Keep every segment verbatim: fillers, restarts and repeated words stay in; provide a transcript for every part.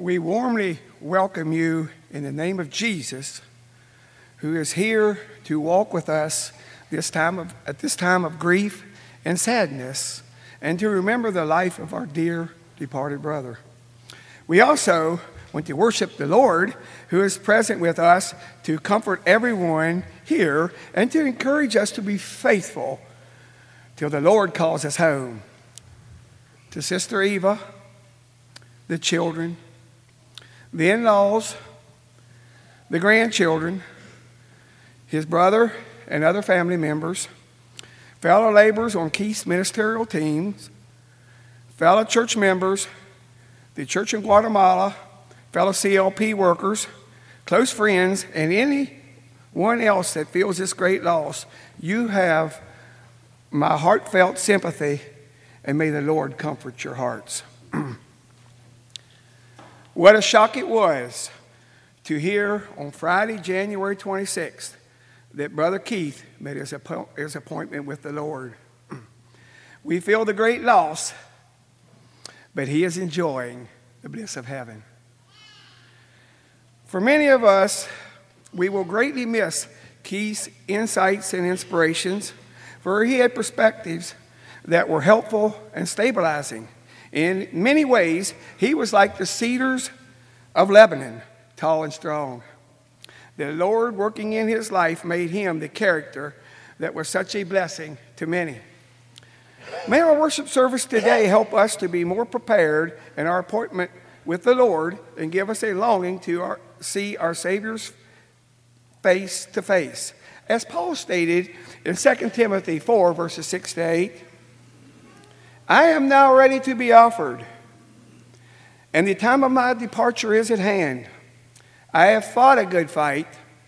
We warmly welcome you in the name of Jesus, who is here to walk with us this time of, at this time of grief and sadness, and to remember the life of our dear departed brother. We also want to worship the Lord, who is present with us to comfort everyone here and to encourage us to be faithful till the Lord calls us home. To Sister Eva, the children, the in-laws, the grandchildren, his brother and other family members, fellow laborers on Keith's ministerial teams, fellow church members, the church in Guatemala, fellow C L P workers, close friends, and anyone else that feels this great loss, you have my heartfelt sympathy, and may the Lord comfort your hearts. What a shock it was to hear on Friday, January twenty-sixth, that Brother Keith made his, appo- his appointment with the Lord. We feel the great loss, but he is enjoying the bliss of heaven. For many of us, we will greatly miss Keith's insights and inspirations, for he had perspectives that were helpful and stabilizing. In many ways, he was like the cedars of Lebanon, tall and strong. The Lord working in his life made him the character that was such a blessing to many. May our worship service today help us to be more prepared in our appointment with the Lord and give us a longing to our, see our Savior's face to face. As Paul stated in Second Timothy four, verses six to eight, I am now ready to be offered, and the time of my departure is at hand. I have fought a good fight.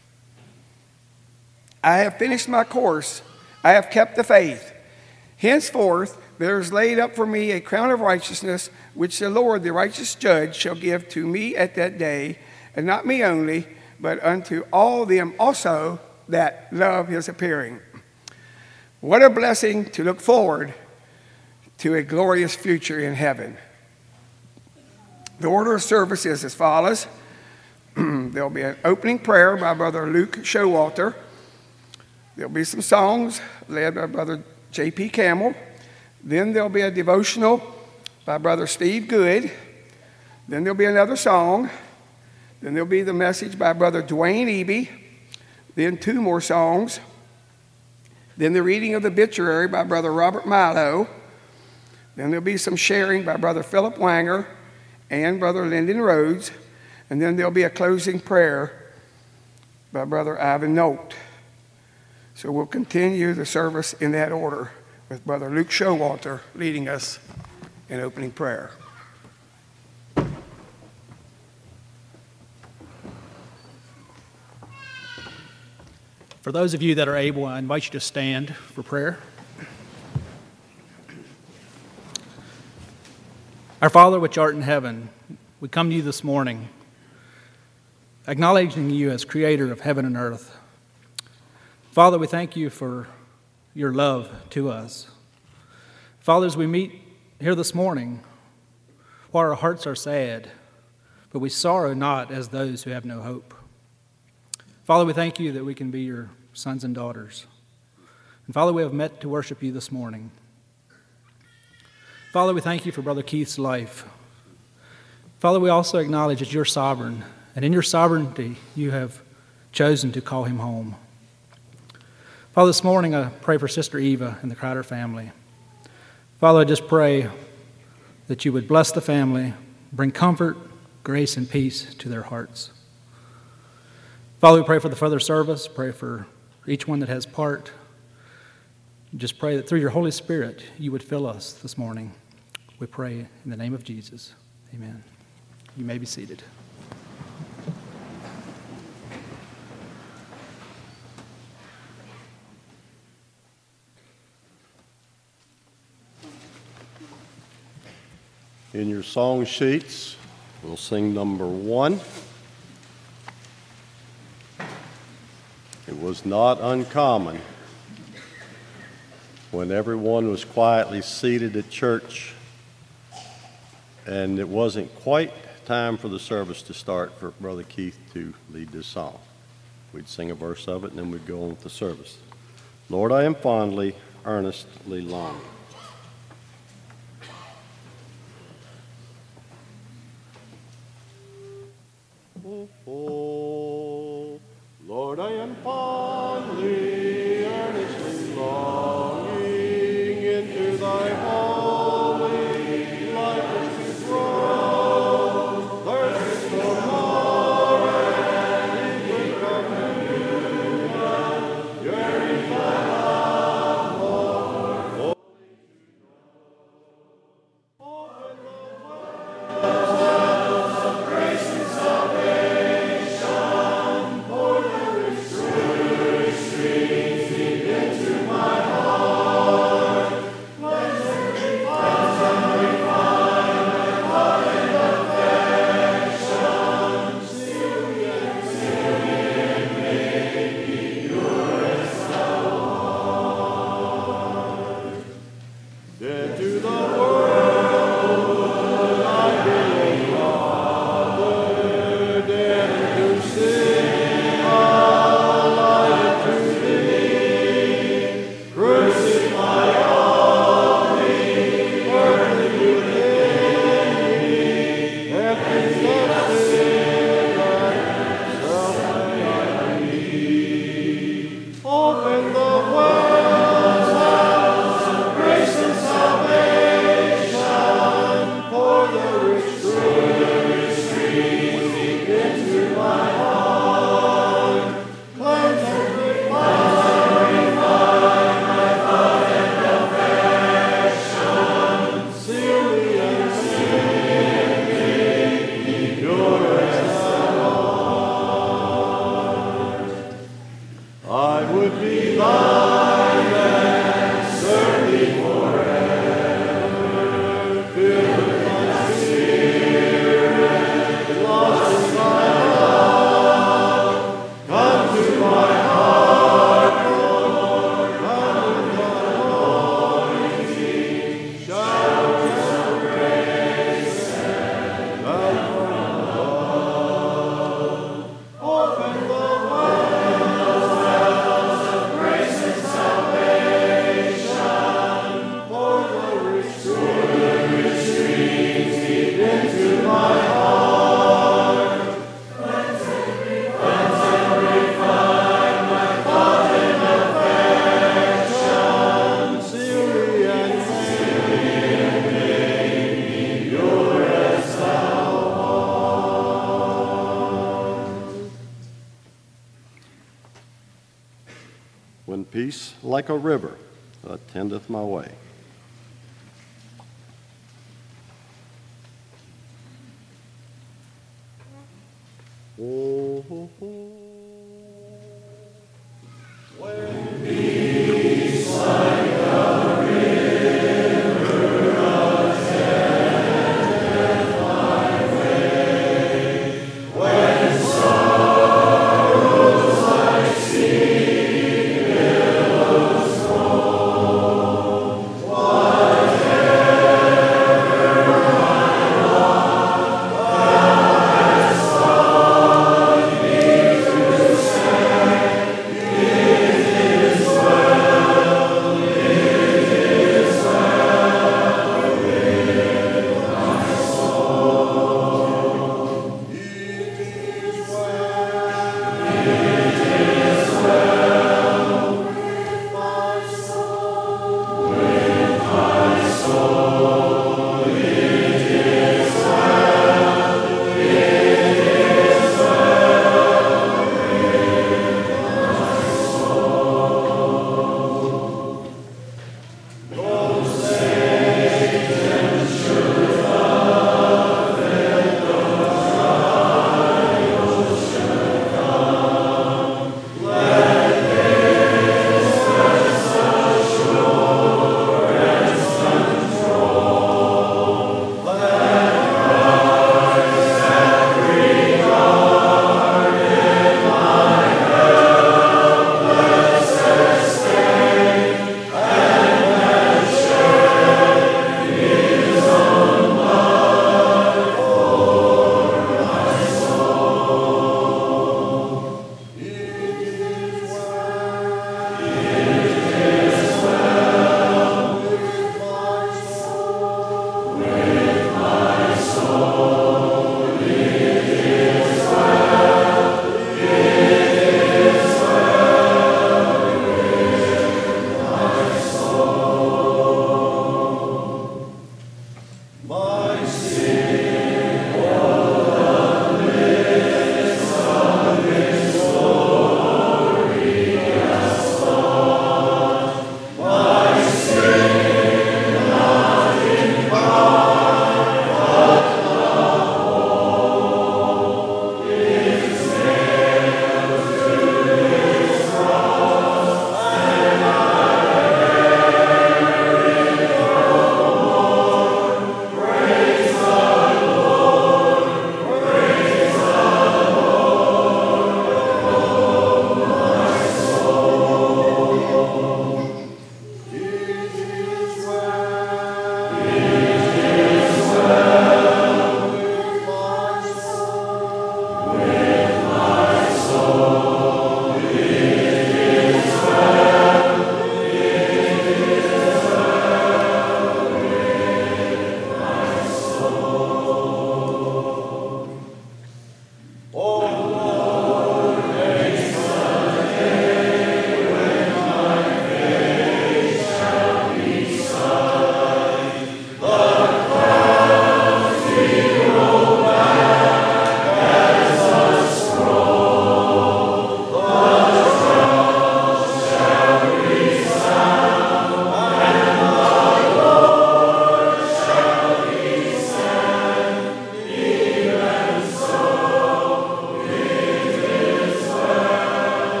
I have finished my course. I have kept the faith. Henceforth, there is laid up for me a crown of righteousness, which the Lord, the righteous judge, shall give to me at that day, and not me only, but unto all them also that love his appearing. What a blessing to look forward to a glorious future in heaven. The order of service is as follows. There'll be an opening prayer by Brother Luke Showalter. There'll be some songs led by Brother J P Campbell. Then there'll be a devotional by Brother Steve Good. Then there'll be another song. Then there'll be the message by Brother Dwayne Eby. Then two more songs. Then the reading of the obituary by Brother Robert Milo. Then there'll be some sharing by Brother Philip Wanger and Brother Lyndon Rhodes. And then there'll be a closing prayer by Brother Ivan Note. So we'll continue the service in that order with Brother Luke Showalter leading us in opening prayer. For those of you that are able, I invite you to stand for prayer. Our Father, which art in heaven, we come to you this morning, acknowledging you as creator of heaven and earth. Father, we thank you for your love to us. Father, as we meet here this morning, while our hearts are sad, but we sorrow not as those who have no hope. Father, we thank you that we can be your sons and daughters. And Father, we have met to worship you this morning. Father, we thank you for Brother Keith's life. Father, we also acknowledge that you're sovereign, and in your sovereignty, you have chosen to call him home. Father, this morning I pray for Sister Eva and the Crowder family. Father, I just pray that you would bless the family, bring comfort, grace, and peace to their hearts. Father, we pray for the further service, pray for each one that has part. Just pray that through your Holy Spirit, you would fill us this morning. We pray in the name of Jesus. Amen. You may be seated. In your song sheets, we'll sing number one. It was not uncommon when everyone was quietly seated at church and it wasn't quite time for the service to start for Brother Keith to lead this song. We'd sing a verse of it, and then we'd go on with the service. Lord, I am fondly, earnestly longing. Oh, oh, Lord, I am fondly, earnestly longing into thy holy light to grow. Thirsting for more and deeper communion, yearning for thy love, Lord. Open the wells of grace and salvation, pour the rich truth streams deep into my heart. Cleanse and refine my heart and affection. Seal me and seal me and make me pure as thou art. Dead to the world I belong, Father, dead to sin, alive to thee. Crucify on me, burning within me, empty of sin and self may I be. Open the wells of grace and salvation, pour the rich truth streams deep into my heart. Cleanse and refine my thought and affection. Seal me and seal me, make me pure as thou art. I would be thine and serve thee forever, filled with thy spirit, lost in thy love. Come to my heart, Lord, come with thy anointing, showers of grace and love from above. Open the wells of grace and salvation, pour the rich truth streams deep into my heart. Cleanse and refine my thought and affection. Seal me and seal me, make me pure as thou art. When peace like a river attendeth my way. Oh, oh, oh. When peace like a river attendeth my way, when sorrows like sea billows roll, whatever my lot thou hast taught me.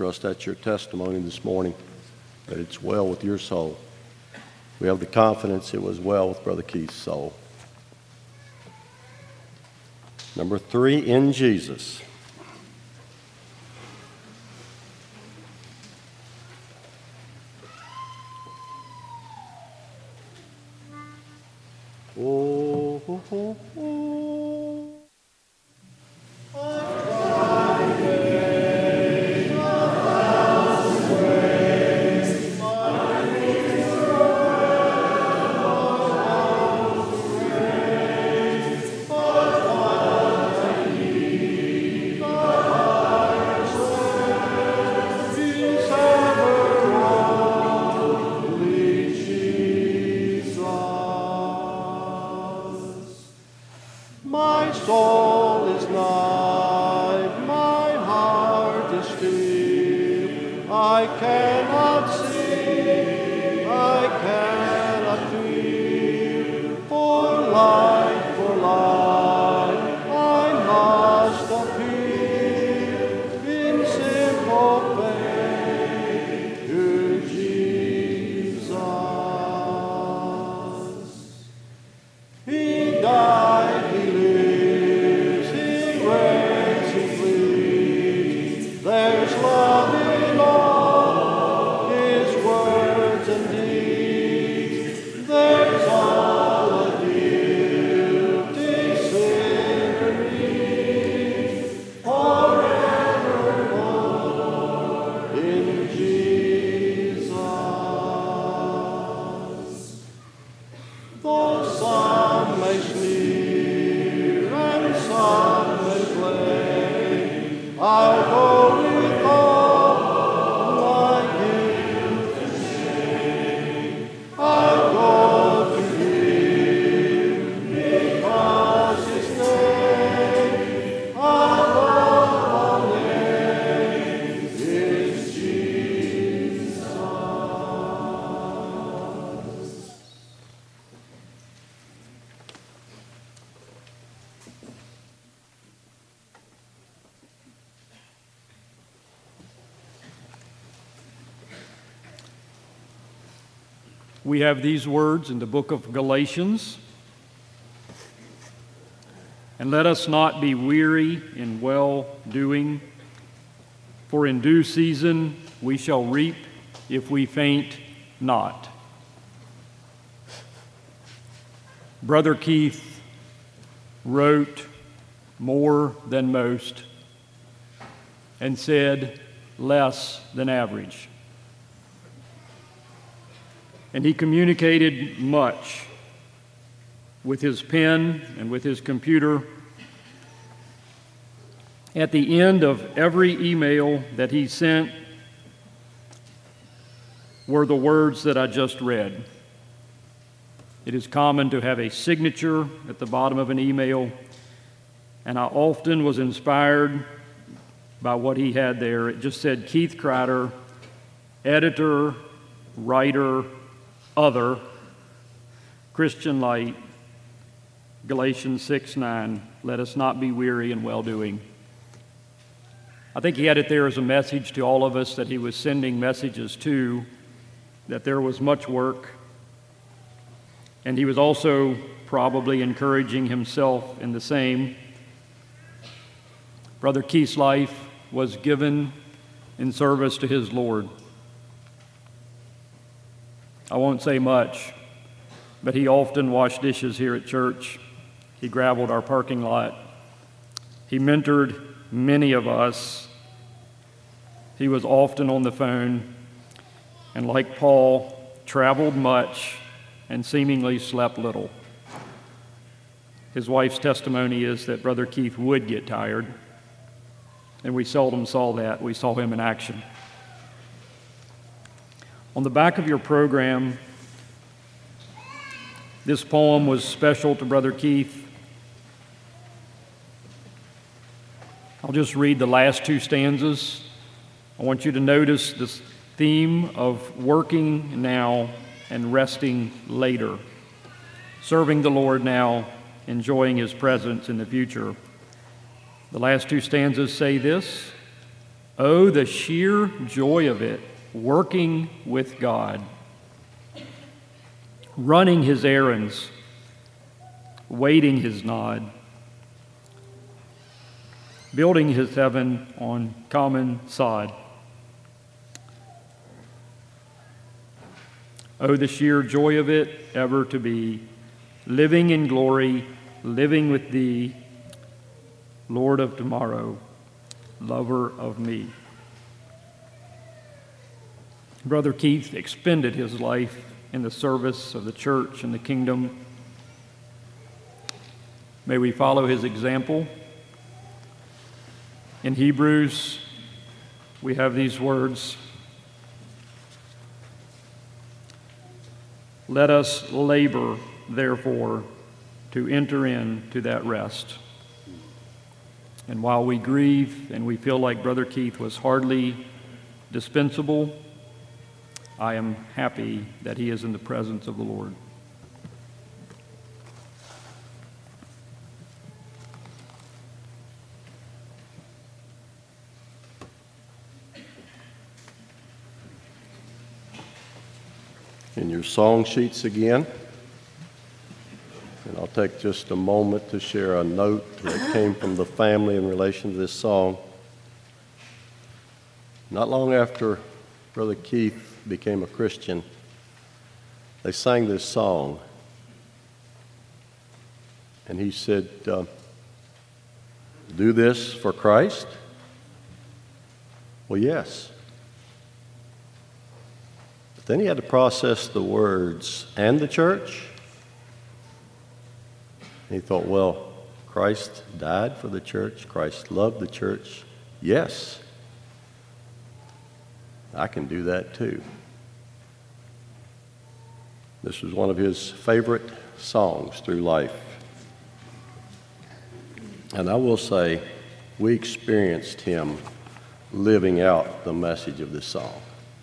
trust that's your testimony this morning, that it's well with your soul. We have the confidence it was well with Brother Keith's soul. Number three, in Jesus. Oh, oh, oh, oh. My soul is night, my heart is still. I cannot see, I cannot feel. For life, for life, I must appeal in simple faith to Jesus. He died, He lives, He reigns, He pleads. There's love in all His words and deeds. There's all a guilty sinner needs. Forevermore in Jesus. Though some may sneer and some may blame, I'll go with all my guilt and shame. I'll go to Him because His name, our love name, is Jesus. We have these words in the book of Galatians. And let us not be weary in well-doing, for in due season we shall reap if we faint not. Brother Keith wrote more than most and said less than average. And he communicated much with his pen and with his computer. At the end of every email that he sent were the words that I just read. It is common to have a signature at the bottom of an email, and I often was inspired by what he had there. It just said, Keith Kreider, editor, writer, other, Christian Light, Galatians six nine, let us not be weary in well-doing. I think he had it there as a message to all of us that he was sending messages to, that there was much work, and he was also probably encouraging himself in the same. Brother Keith's life was given in service to his Lord. I won't say much, but he often washed dishes here at church. He gravelled our parking lot. He mentored many of us. He was often on the phone, and like Paul, traveled much and seemingly slept little. His wife's testimony is that Brother Keith would get tired, and we seldom saw that. We saw him in action. On the back of your program, this poem was special to Brother Keith. I'll just read the last two stanzas. I want you to notice this theme of working now and resting later, serving the Lord now, enjoying His presence in the future. The last two stanzas say this: Oh, the sheer joy of it, working with God, running his errands, waiting his nod, building his heaven on common sod. Oh, the sheer joy of it, ever to be living in glory, living with thee, Lord of tomorrow, lover of me. Brother Keith expended his life in the service of the church and the kingdom. May we follow his example. In Hebrews, we have these words: let us labor, therefore, to enter into that rest. And while we grieve and we feel like Brother Keith was hardly dispensable, I am happy that he is in the presence of the Lord. In your song sheets again, and I'll take just a moment to share a note that came from the family in relation to this song. Not long after Brother Keith became a Christian, they sang this song, and he said, uh, do this for Christ? Well, yes. But then he had to process the words, and the church? And he thought, well, Christ died for the church. Christ loved the church. Yes, I can do that too. This was one of his favorite songs through life. And I will say, we experienced him living out the message of this song.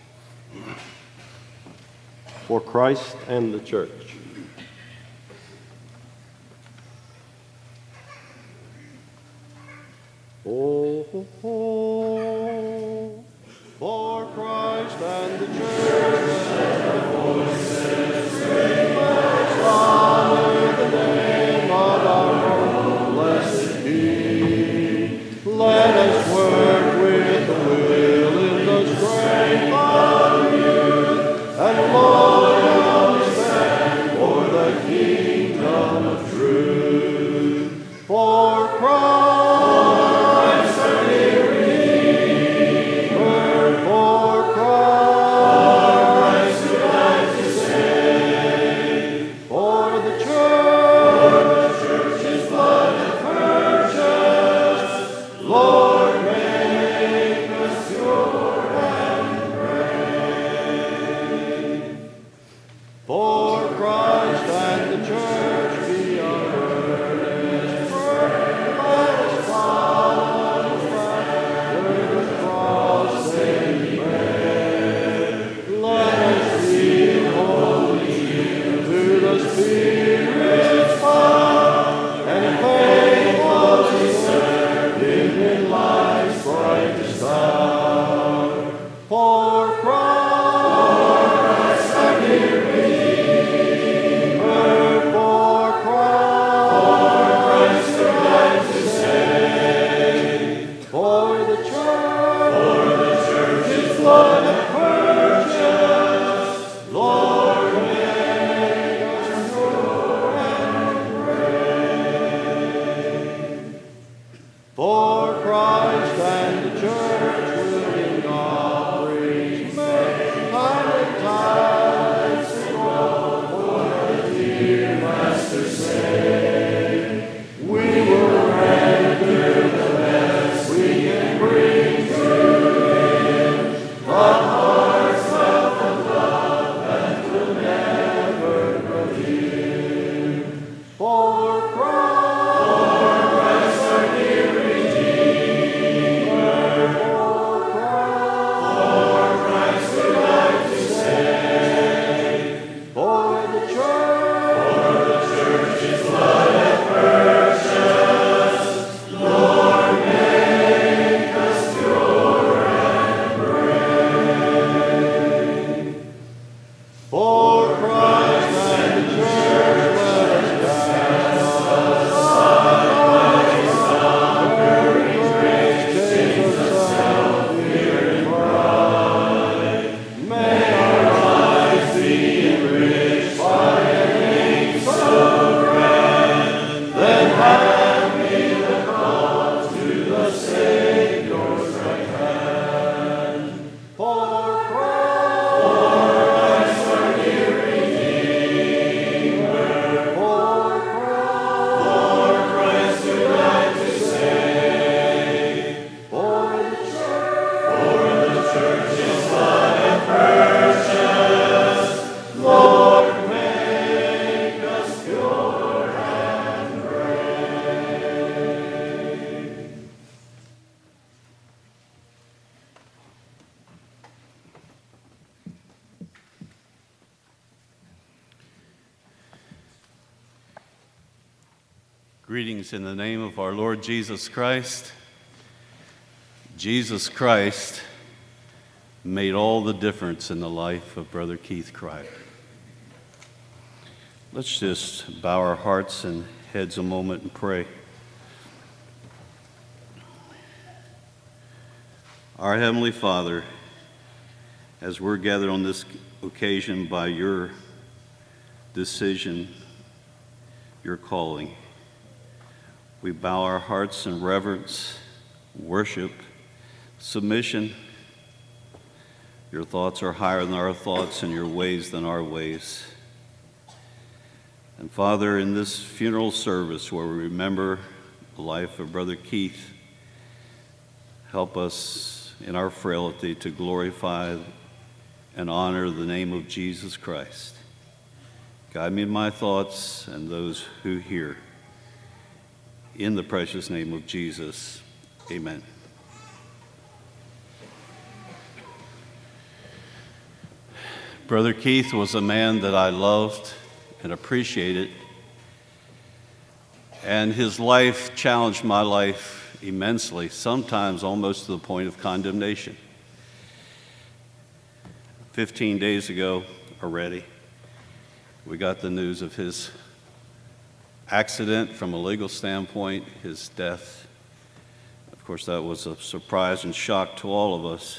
For Christ and the church. Oh, oh, oh, for Christ and the church. Honor the name of our blessed King. Let us work with the will in the strength of youth, and Lord, stand for the kingdom of truth. For Christ. For Christ. Greetings in the name of our Lord Jesus Christ. Jesus Christ made all the difference in the life of Brother Keith Crider. Let's just bow our hearts and heads a moment and pray. Our Heavenly Father, as we're gathered on this occasion by your decision, your calling, we bow our hearts in reverence, worship, submission. Your thoughts are higher than our thoughts, and your ways than our ways. And Father, in this funeral service where we remember the life of Brother Keith, help us in our frailty to glorify and honor the name of Jesus Christ. Guide me in my thoughts and those who hear. In the precious name of Jesus, amen. Brother Keith was a man that I loved and appreciated, and his life challenged my life immensely, sometimes almost to the point of condemnation. Fifteen days ago already, we got the news of his accident from a legal standpoint, his death. Of course, that was a surprise and shock to all of us.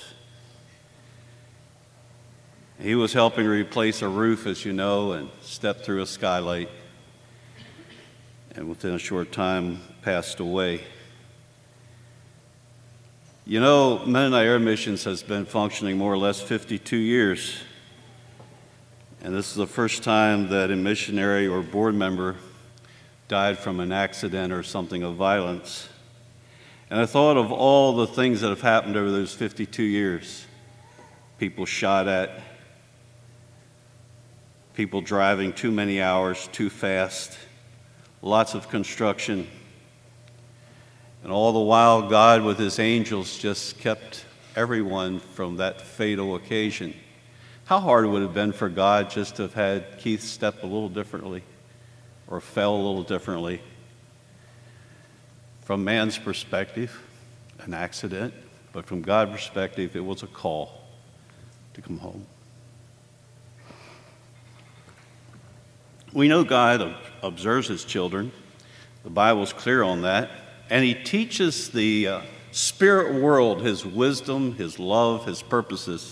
He was helping replace a roof, as you know, and stepped through a skylight, and within a short time passed away. You know, Mennonite Air Missions has been functioning more or less fifty-two years, and this is the first time that a missionary or board member died from an accident or something of violence. And I thought of all the things that have happened over those fifty-two years. People shot at, people driving too many hours too fast, lots of construction. And all the while, God with his angels just kept everyone from that fatal occasion. How hard it would have been for God just to have had Keith step a little differently or fell a little differently. From man's perspective, an accident, but from God's perspective, it was a call to come home. We know God observes his children. The Bible's clear on that. And he teaches the uh, spirit world his wisdom, his love, his purposes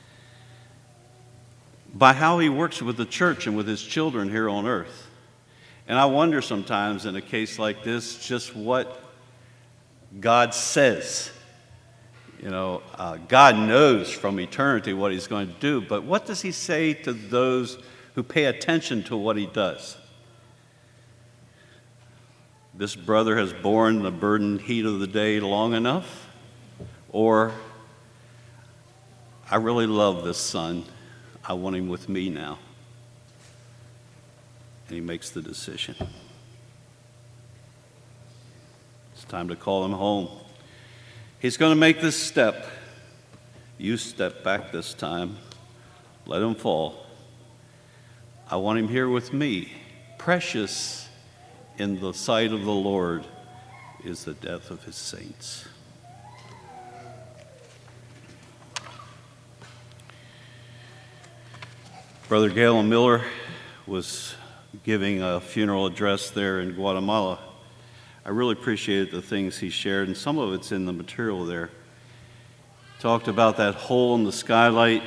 by how he works with the church and with his children here on earth. And I wonder sometimes in a case like this just what God says. You know, uh, God knows from eternity what he's going to do, but what does he say to those who pay attention to what he does? This brother has borne the burdened heat of the day long enough, or I really love this son. I want him with me now. And he makes the decision. It's time to call him home. He's going to make this step. You step back this time. Let him fall. I want him here with me. Precious in the sight of the Lord is the death of his saints. Brother Galen Miller was giving a funeral address there in Guatemala. I really appreciated the things he shared, and some of it's in the material there. Talked about that hole in the skylight,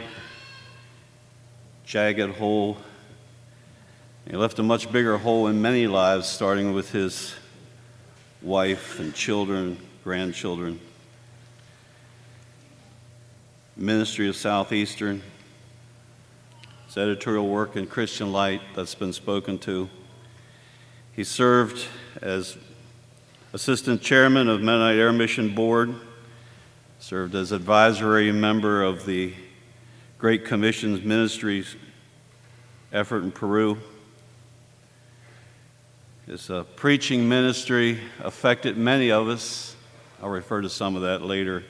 jagged hole. He left a much bigger hole in many lives, starting with his wife and children, grandchildren. Ministry of Southeastern, his editorial work in Christian Light that's been spoken to. He served as assistant chairman of Mennonite Air Mission Board, served as advisory member of the Great Commission's ministries effort in Peru. His uh, preaching ministry affected many of us. I'll refer to some of that later.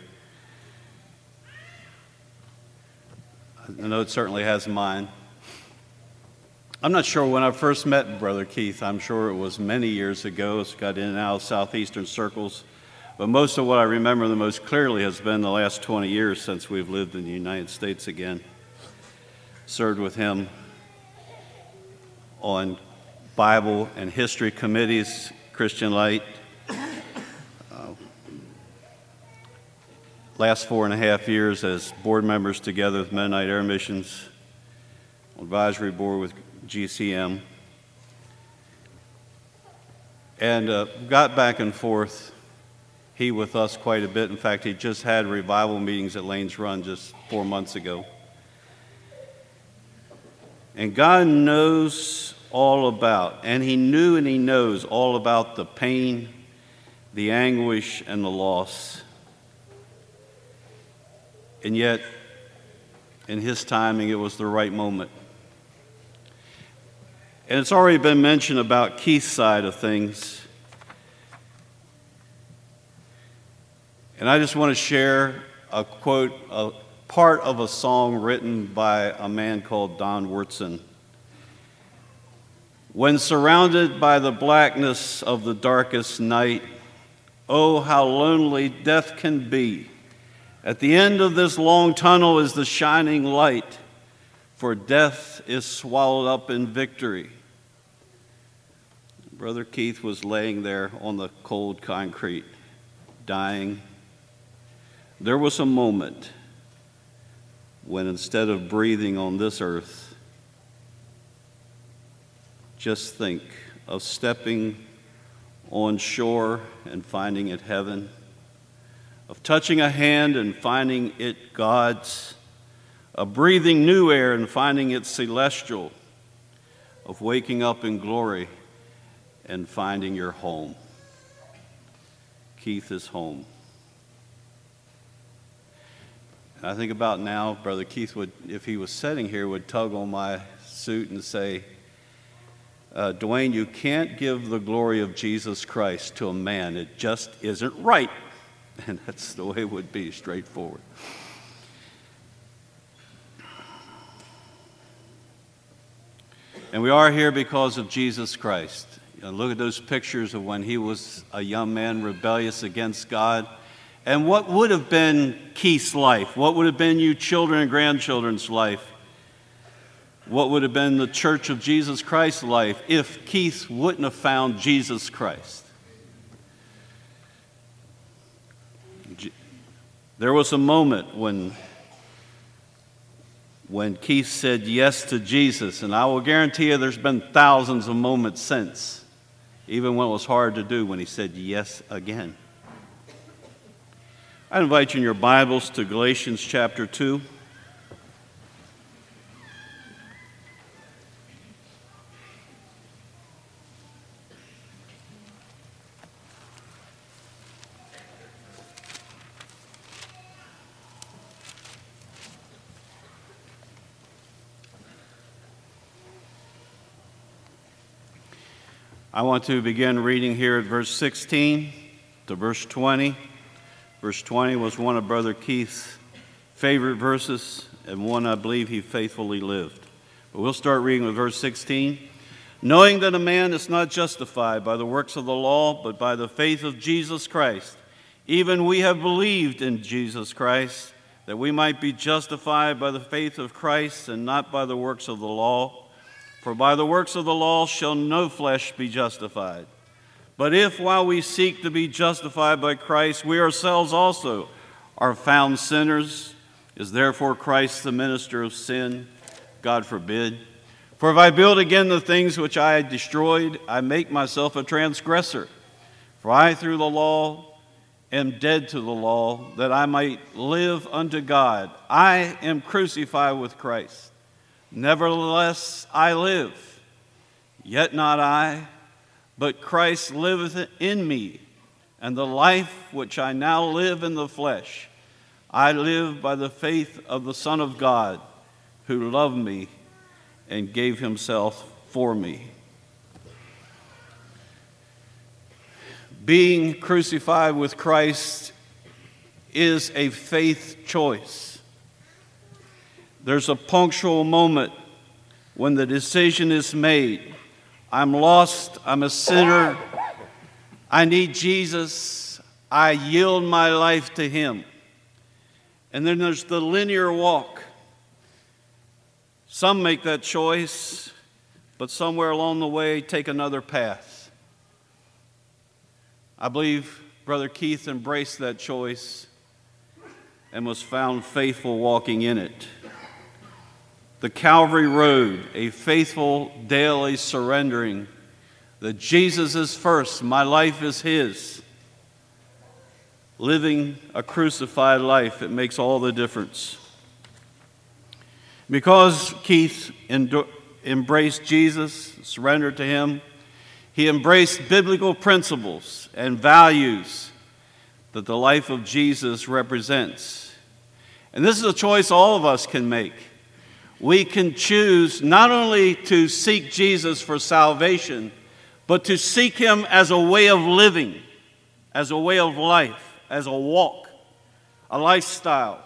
I know it certainly has mine. I'm not sure when I first met Brother Keith. I'm sure it was many years ago. It's got in and out of southeastern circles. But most of what I remember the most clearly has been the last twenty years since we've lived in the United States again. Served with him on Bible and history committees, Christian Light. Uh, last four and a half years as board members together with Mennonite Air Missions, advisory board with G C M, and uh, got back and forth, he with us quite a bit. In fact, he just had revival meetings at Lanes Run just four months ago. And God knows all about, and he knew and he knows all about the pain, the anguish, and the loss. And yet, in his timing, it was the right moment. And it's already been mentioned about Keith's side of things. And I just want to share a quote, a part of a song written by a man called Don Wurtson. When surrounded by the blackness of the darkest night, oh, how lonely death can be. At the end of this long tunnel is the shining light, for death is swallowed up in victory. Brother Keith was laying there on the cold concrete, dying. There was a moment when instead of breathing on this earth, just think of stepping on shore and finding it heaven, of touching a hand and finding it God's, of breathing new air and finding it celestial, of waking up in glory and finding your home. Keith is home. And I think about now, Brother Keith would, if he was sitting here, would tug on my suit and say, uh, Dwayne, you can't give the glory of Jesus Christ to a man. It just isn't right. And that's the way it would be, straightforward. And we are here because of Jesus Christ. You know, look at those pictures of when he was a young man rebellious against God. And what would have been Keith's life? What would have been you children and grandchildren's life? What would have been the Church of Jesus Christ's life if Keith wouldn't have found Jesus Christ? There was a moment when, when Keith said yes to Jesus, and I will guarantee you there's been thousands of moments since, even when it was hard to do, when he said yes again. I invite you in your Bibles to Galatians chapter two. I want to begin reading here at verse sixteen to verse twenty. Verse twenty was one of Brother Keith's favorite verses, and one I believe he faithfully lived. But we'll start reading with verse sixteen. Knowing that a man is not justified by the works of the law, but by the faith of Jesus Christ, even we have believed in Jesus Christ, that we might be justified by the faith of Christ and not by the works of the law. For by the works of the law shall no flesh be justified. But if while we seek to be justified by Christ, we ourselves also are found sinners, is therefore Christ the minister of sin? God forbid. For if I build again the things which I had destroyed, I make myself a transgressor. For I through the law am dead to the law, that I might live unto God. I am crucified with Christ. Nevertheless I live, yet not I, but Christ liveth in me, and the life which I now live in the flesh, I live by the faith of the Son of God, who loved me and gave himself for me. Being crucified with Christ is a faith choice. There's a punctual moment when the decision is made, I'm lost, I'm a sinner, I need Jesus, I yield my life to him. And then there's the linear walk. Some make that choice, but somewhere along the way take another path. I believe Brother Keith embraced that choice and was found faithful walking in it. The Calvary Road, a faithful daily surrendering that Jesus is first, my life is his. Living a crucified life, it makes all the difference. Because Keith endo- embraced Jesus, surrendered to him, he embraced biblical principles and values that the life of Jesus represents. And this is a choice all of us can make. We can choose not only to seek Jesus for salvation, but to seek him as a way of living, as a way of life, as a walk, a lifestyle.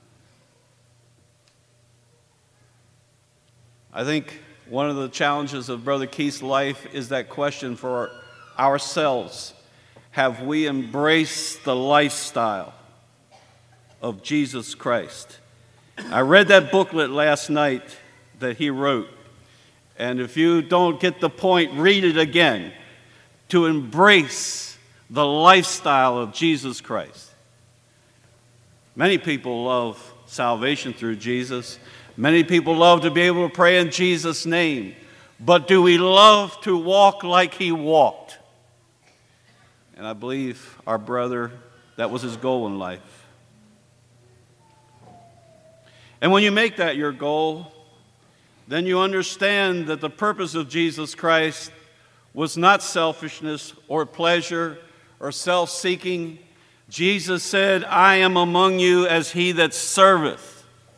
I think one of the challenges of Brother Keith's life is that question for ourselves. Have we embraced the lifestyle of Jesus Christ? I read that booklet last night that he wrote. And if you don't get the point, read it again. To embrace the lifestyle of Jesus Christ. Many people love salvation through Jesus. Many people love to be able to pray in Jesus' name. But do we love to walk like he walked? And I believe our brother, that was his goal in life. And when you make that your goal, then you understand that the purpose of Jesus Christ was not selfishness or pleasure or self-seeking. Jesus said, I am among you as he that serveth.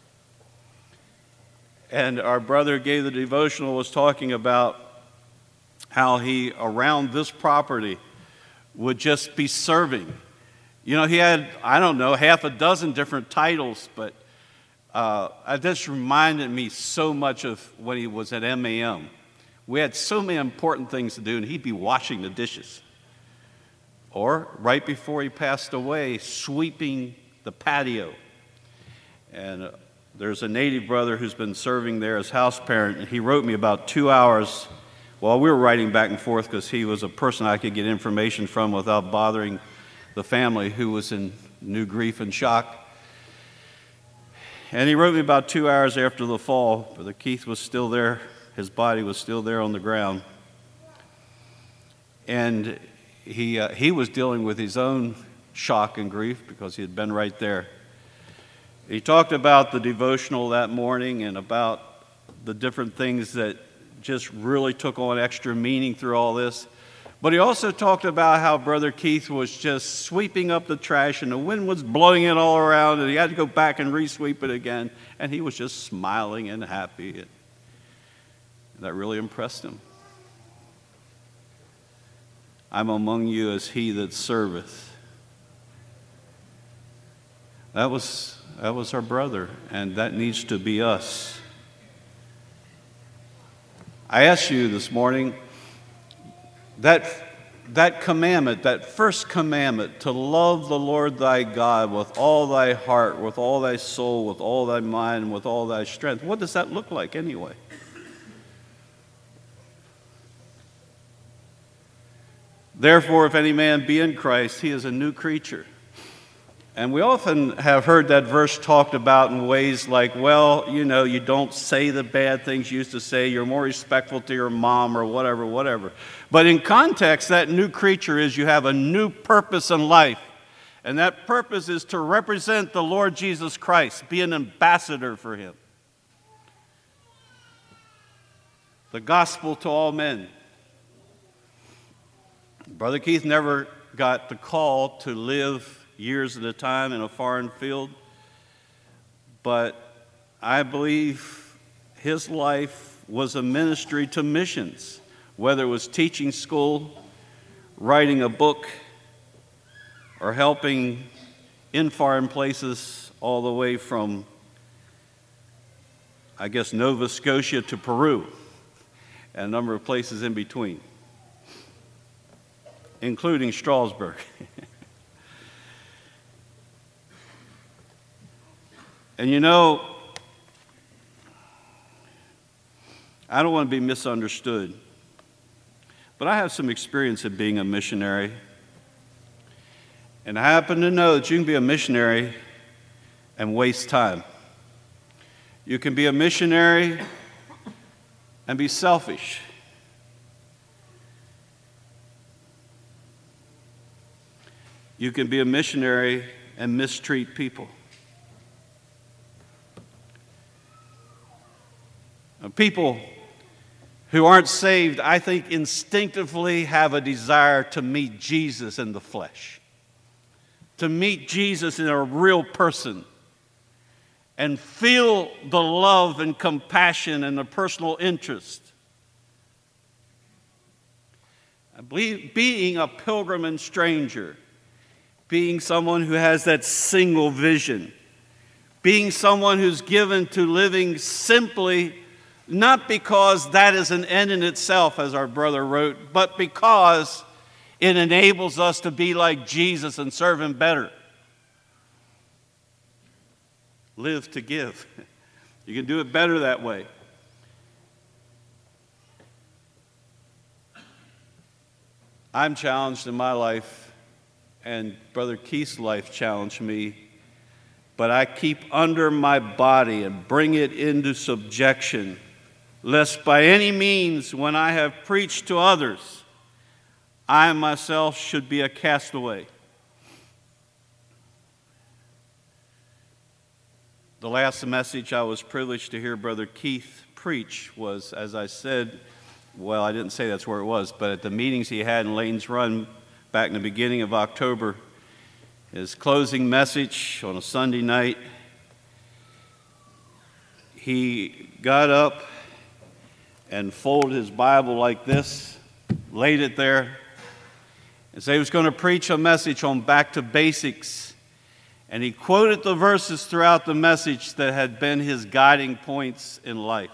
And our brother gave the devotional, was talking about how he, around this property, would just be serving. You know, he had, I don't know, half a dozen different titles, but uh, it just reminded me so much of when he was at M A M. We had so many important things to do, and he'd be washing the dishes. Or, right before he passed away, sweeping the patio. And uh, there's a native brother who's been serving there as house parent, and he wrote me about two hours while we were writing back and forth, because he was a person I could get information from without bothering the family, who was in new grief and shock. And he wrote me about two hours after the fall. Brother Keith was still there. His body was still there on the ground. And he, uh, he was dealing with his own shock and grief because he had been right there. He talked about the devotional that morning and about the different things that just really took on extra meaning through all this. But he also talked about how Brother Keith was just sweeping up the trash and the wind was blowing it all around and he had to go back and re-sweep it again. And he was just smiling and happy. And that really impressed him. I'm among you as he that serveth. That was, that was our brother, and that needs to be us. I ask you this morning, that, that commandment, that first commandment, to love the Lord thy God with all thy heart, with all thy soul, with all thy mind, with all thy strength, what does that look like anyway? Therefore, if any man be in Christ, he is a new creature. And we often have heard that verse talked about in ways like, well, you know, you don't say the bad things you used to say, you're more respectful to your mom or whatever, whatever. But in context, that new creature is you have a new purpose in life. And that purpose is to represent the Lord Jesus Christ, be an ambassador for him. The gospel to all men. Brother Keith never got the call to live years at a time in a foreign field, but I believe his life was a ministry to missions, whether it was teaching school, writing a book, or helping in foreign places all the way from I guess, Nova Scotia to Peru, and a number of places in between, including Strasbourg. And you know, I don't want to be misunderstood, but I have some experience of being a missionary. And I happen to know that you can be a missionary and waste time. You can be a missionary and be selfish. You can be a missionary and mistreat people. People who aren't saved, I think, instinctively have a desire to meet Jesus in the flesh, to meet Jesus in a real person, and feel the love and compassion and the personal interest. I believe being a pilgrim and stranger, being someone who has that single vision, being someone who's given to living simply, not because that is an end in itself, as our brother wrote, but because it enables us to be like Jesus and serve Him better. Live to give. You can do it better that way. I'm challenged in my life, and Brother Keith's life challenged me, but I keep under my body and bring it into subjection, lest by any means, when I have preached to others, I myself should be a castaway. The last message I was privileged to hear Brother Keith preach was, as I said, well, I didn't say that's where it was, but at the meetings he had in Lanes Run back in the beginning of October, his closing message on a Sunday night, he got up and folded his Bible like this, laid it there, and said he was going to preach a message on back to basics. And he quoted the verses throughout the message that had been his guiding points in life.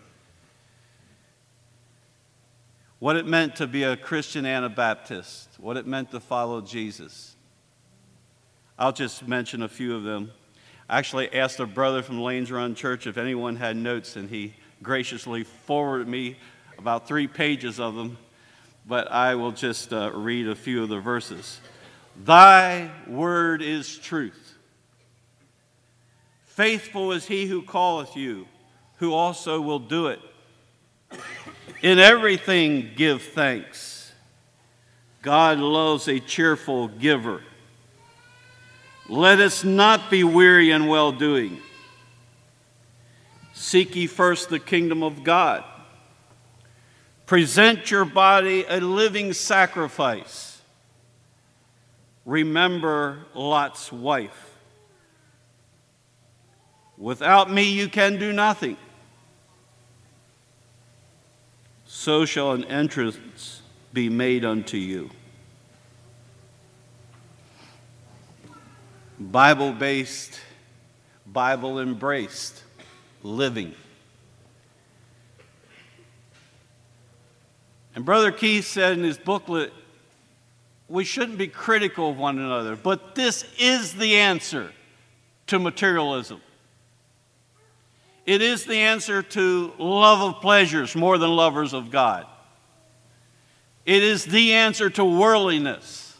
What it meant to be a Christian Anabaptist, what it meant to follow Jesus. I'll just mention a few of them. I actually asked a brother from Lanes Run Church if anyone had notes, and he graciously forwarded me about three pages of them, but I will just uh, read a few of the verses. Thy word is truth. Faithful is he who calleth you, who also will do it. In everything give thanks. God loves a cheerful giver. Let us not be weary in well-doing. Seek ye first the kingdom of God. Present your body a living sacrifice. Remember Lot's wife. Without me you can do nothing. So shall an entrance be made unto you. Bible-based, Bible-embraced living. And Brother Keith said in his booklet, we shouldn't be critical of one another, but this is the answer to materialism. It is the answer to love of pleasures more than lovers of God. It is the answer to worldliness.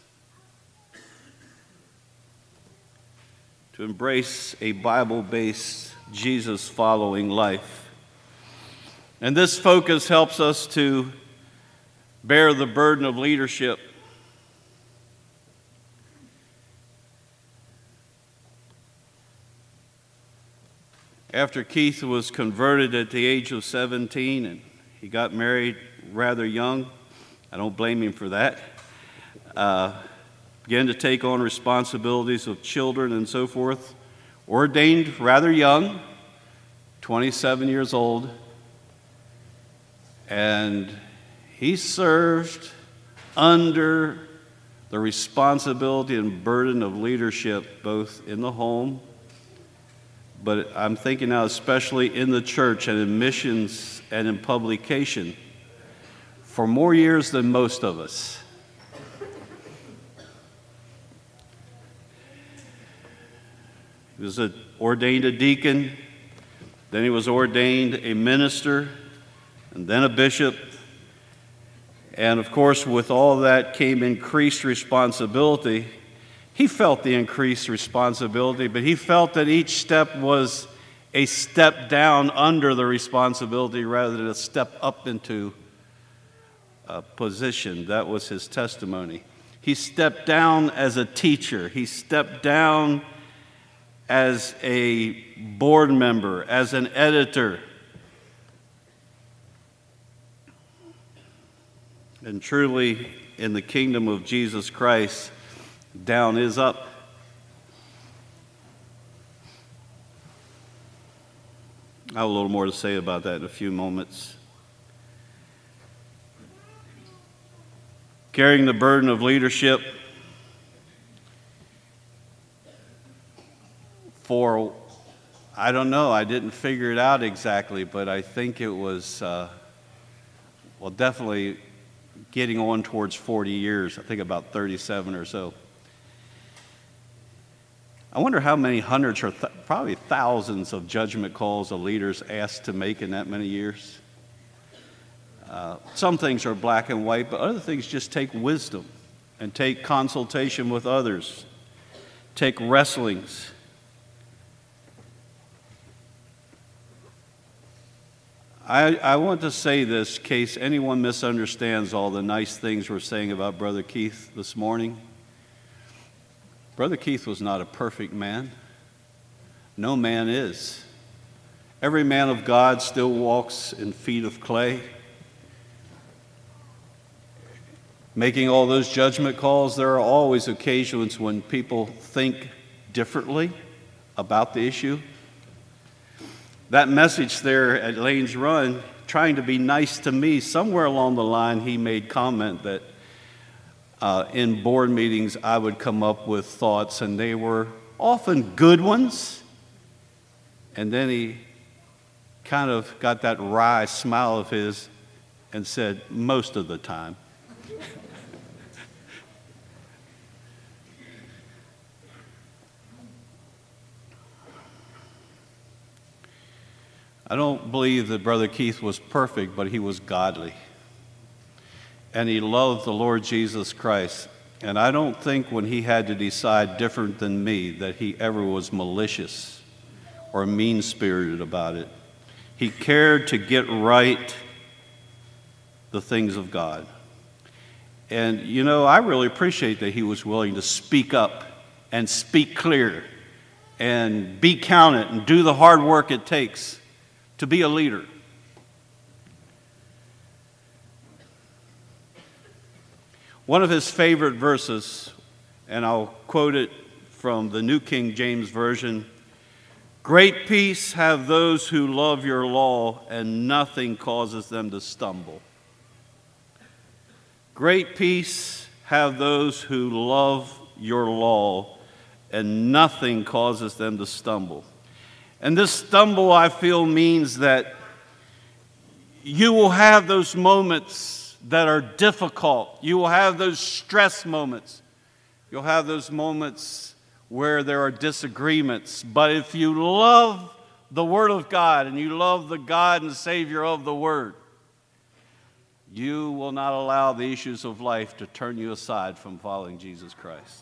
To embrace a Bible-based, Jesus-following life. And this focus helps us to bear the burden of leadership. After Keith was converted at the age of seventeen, and he got married rather young, I don't blame him for that, uh, began to take on responsibilities of children and so forth, ordained rather young, twenty-seven years old, and he served under the responsibility and burden of leadership both in the home, but I'm thinking now especially in the church and in missions and in publication, for more years than most of us. He was a, ordained a deacon, then he was ordained a minister, and then a bishop. And of course, with all that came increased responsibility. He felt the increased responsibility, but he felt that each step was a step down under the responsibility rather than a step up into a position. That was his testimony. He stepped down as a teacher. He stepped down as a board member, as an editor. And truly, in the kingdom of Jesus Christ, down is up. I have a little more to say about that in a few moments. Carrying the burden of leadership for, I don't know, I didn't figure it out exactly, but I think it was, uh, well, definitely getting on towards forty years, I think about thirty-seven or so. I wonder how many hundreds or th- probably thousands of judgment calls a leader's asked to make in that many years. Uh, some things are black and white, but other things just take wisdom and take consultation with others, take wrestlings. I, I want to say this in case anyone misunderstands all the nice things we're saying about Brother Keith this morning. Brother Keith was not a perfect man. No man is. Every man of God still walks in feet of clay. Making all those judgment calls, there are always occasions when people think differently about the issue. That message there at Lane's Run, trying to be nice to me, somewhere along the line he made comment that uh, in board meetings I would come up with thoughts and they were often good ones. And then he kind of got that wry smile of his and said, most of the time. I don't believe that Brother Keith was perfect, but he was godly. And he loved the Lord Jesus Christ. And I don't think when he had to decide different than me that he ever was malicious or mean-spirited about it. He cared to get right the things of God. And, you know, I really appreciate that he was willing to speak up and speak clear and be counted and do the hard work it takes to be a leader. One of his favorite verses, and I'll quote it from the New King James Version, "Great peace have those who love your law, and nothing causes them to stumble." Great peace have those who love your law, and nothing causes them to stumble. And this stumble, I feel, means that you will have those moments that are difficult. You will have those stress moments. You'll have those moments where there are disagreements. But if you love the Word of God and you love the God and Savior of the Word, you will not allow the issues of life to turn you aside from following Jesus Christ.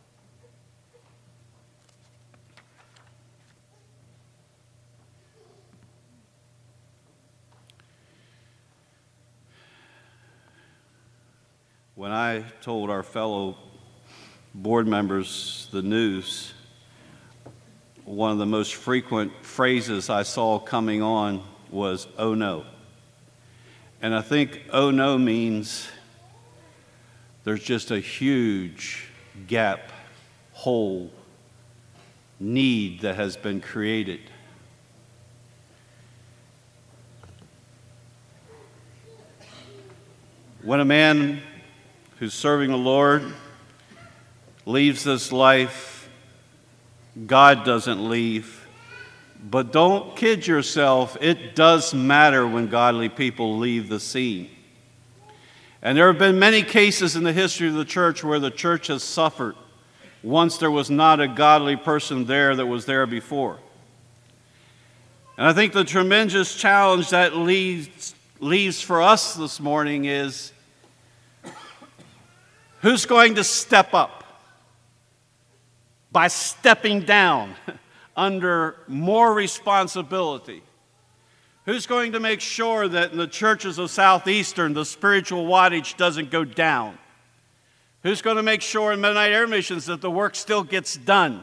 When I told our fellow board members the news, one of the most frequent phrases I saw coming on was, "Oh no." And I think "oh no" means there's just a huge gap, hole, need that has been created. When a man who's serving the Lord leaves this life, God doesn't leave, But don't kid yourself, it does matter when godly people leave the scene. And there have been many cases in the history of the church where the church has suffered once there was not a godly person there that was there before. And I think the tremendous challenge that leaves, leaves for us this morning is, who's going to step up by stepping down under more responsibility? Who's going to make sure that in the churches of Southeastern the spiritual wattage doesn't go down? Who's going to make sure in Mennonite Air Missions that the work still gets done?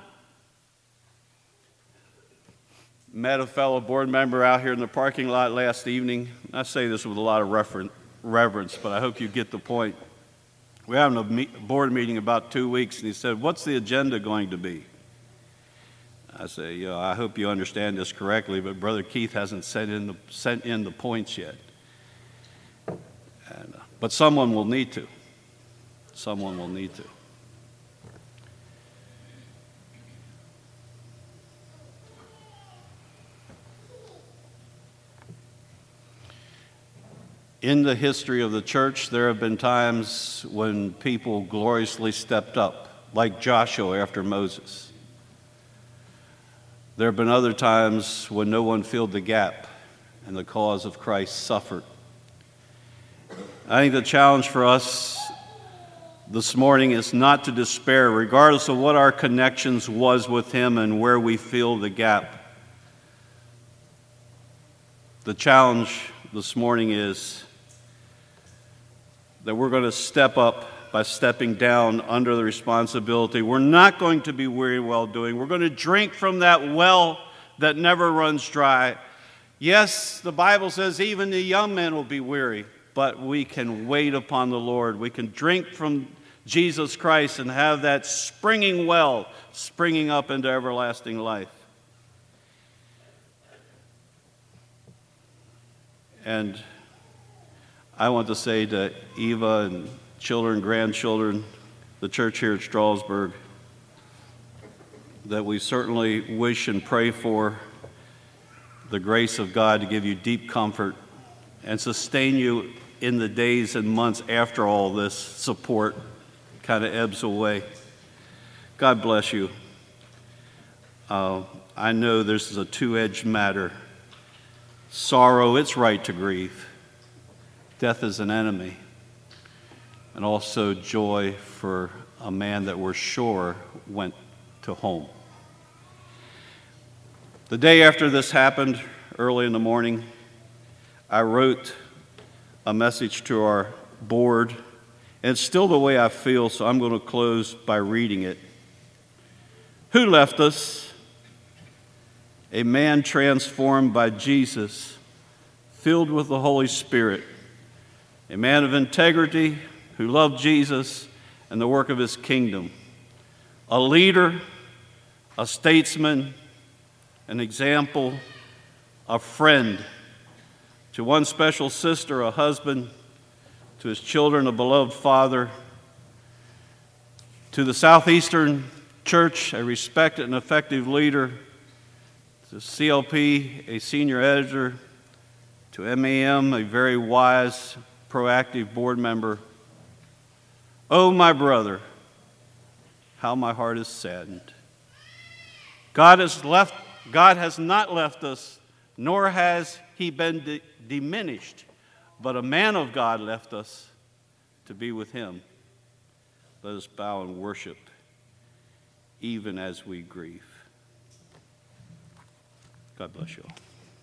Met a fellow board member out here in the parking lot last evening. I say this with a lot of refer- reverence, but I hope you get the point. We're having a meet- board meeting about two weeks, and he said, "What's the agenda going to be?" I say, you know, I hope you understand this correctly, but Brother Keith hasn't sent in the, sent in the points yet. And, uh, but someone will need to. Someone will need to. In the history of the church, there have been times when people gloriously stepped up, like Joshua after Moses. There have been other times when no one filled the gap and the cause of Christ suffered. I think the challenge for us this morning is not to despair, regardless of what our connections was with Him and where we fill the gap. The challenge this morning is that we're going to step up by stepping down under the responsibility. We're not going to be weary while doing. We're going to drink from that well that never runs dry. Yes, the Bible says even the young men will be weary, but we can wait upon the Lord. We can drink from Jesus Christ and have that springing well springing up into everlasting life. And I want to say to Eva and children, grandchildren, the church here at Strasburg, that we certainly wish and pray for the grace of God to give you deep comfort and sustain you in the days and months after all this support kind of ebbs away. God bless you. Uh, I know this is a two-edged matter. Sorrow, it's right to grieve. Death is an enemy. And also joy for a man that we're sure went to home. The day after this happened, early in the morning, I wrote a message to our board, and it's still the way I feel, so I'm going to close by reading it. Who left us? A man transformed by Jesus, filled with the Holy Spirit, a man of integrity, who loved Jesus and the work of His kingdom, a leader, a statesman, an example, a friend, to one special sister, a husband, to his children, a beloved father, to the Southeastern Church, a respected and effective leader, to C L P, a senior editor, to M A M, a very wise, proactive board member. Oh, my brother, how my heart is saddened. God has left, God has not left us, nor has He been di- diminished, but a man of God left us to be with Him. Let us bow and worship, even as we grieve. God bless you all.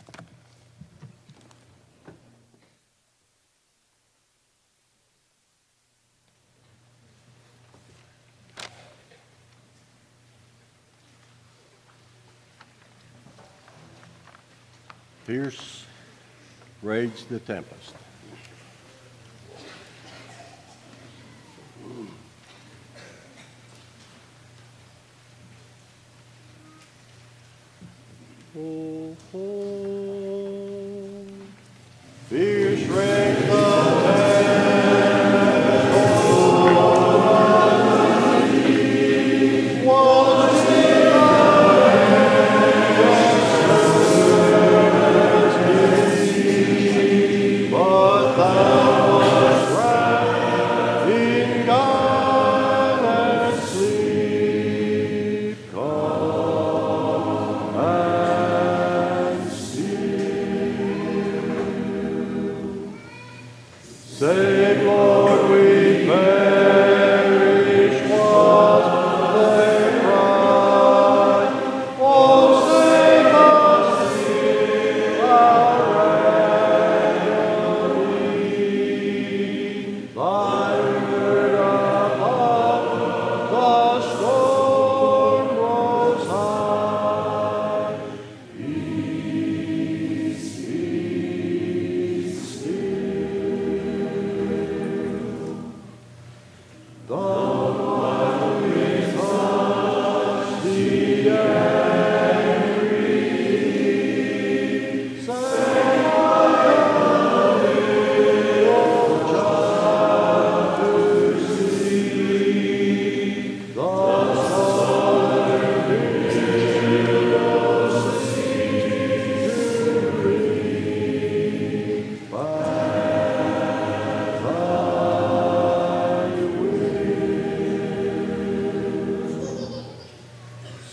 Fierce raged the tempest. Oh, oh. Fierce raged the tempest.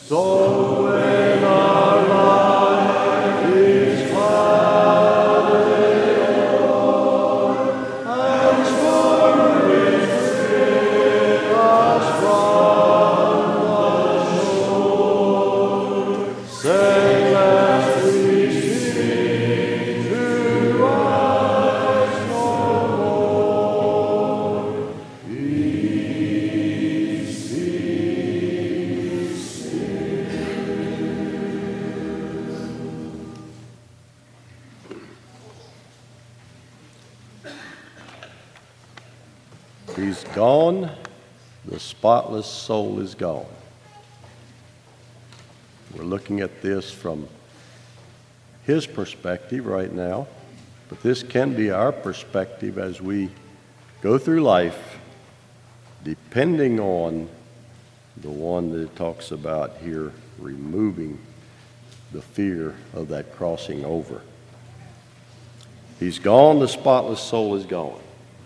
So when our life is clouded o'er, and storm winds drift us from the shore, say lest we sink to rise no more. Peace, peace, He's gone, the spotless soul is gone. We're looking at this from his perspective right now, but this can be our perspective as we go through life, depending on the one that it talks about here, removing the fear of that crossing over. He's gone, the spotless soul is gone.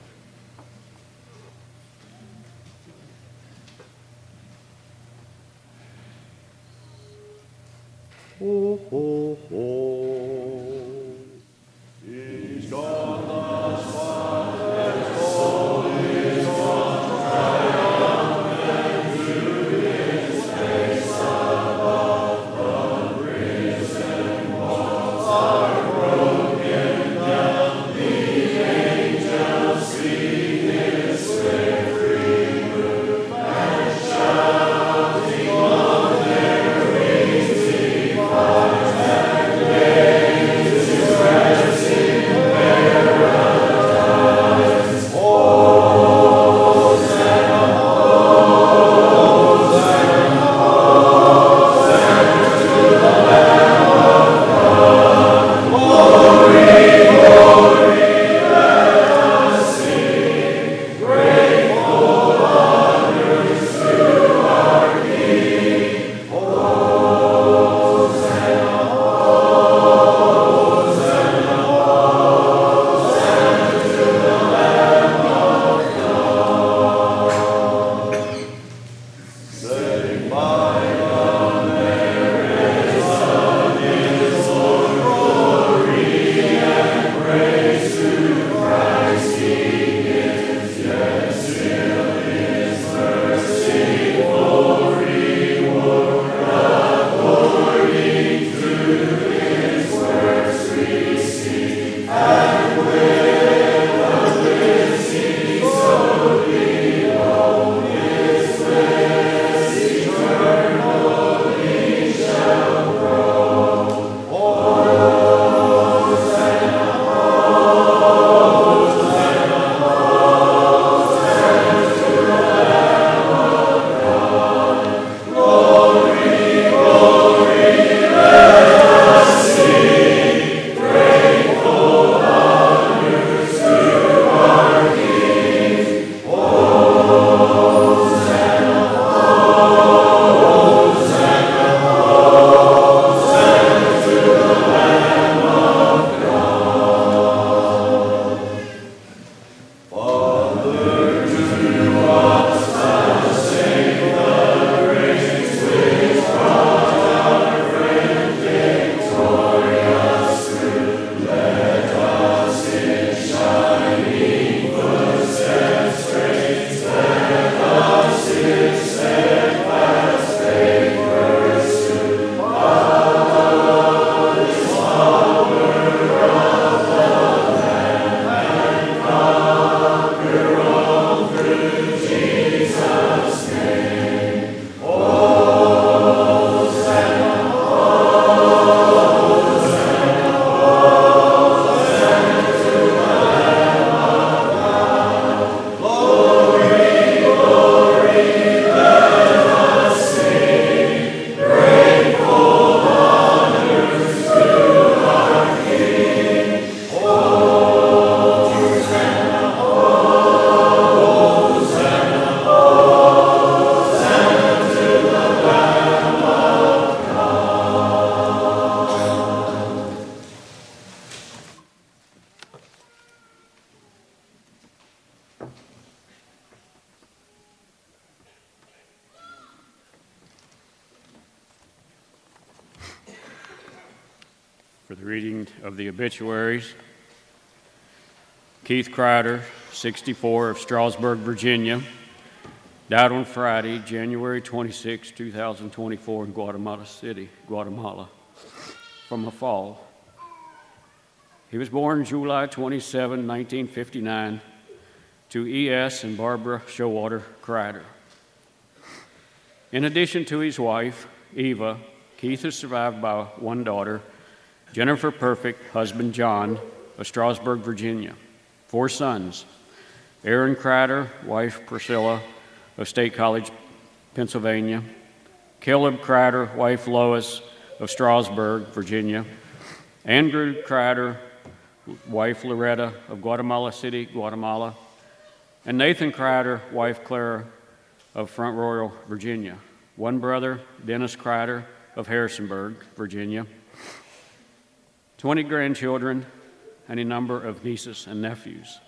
Oh, oh, oh. He's gone, the spotless soul is gone, triumphant to his face above. The prison walls are broken down, the angels sing his swift remove, and shouting on their wings, and For the reading of the obituaries, Keith Crider, sixty-four, of Strasburg, Virginia, died on Friday, January twenty-sixth, two thousand twenty-four, in Guatemala City, Guatemala, from a fall. He was born July twenty-seventh, nineteen fifty-nine, to E S and Barbara Showalter Crider. In addition to his wife, Eva, Keith is survived by one daughter, Jennifer Perfect, husband John, of Strasburg, Virginia. Four sons, Aaron Crider, wife Priscilla, of State College, Pennsylvania. Caleb Crider, wife Lois, of Strasburg, Virginia. Andrew Crider, wife Loretta, of Guatemala City, Guatemala. And Nathan Crider, wife Clara, of Front Royal, Virginia. One brother, Dennis Crider, of Harrisonburg, Virginia. twenty grandchildren, and a number of nieces and nephews.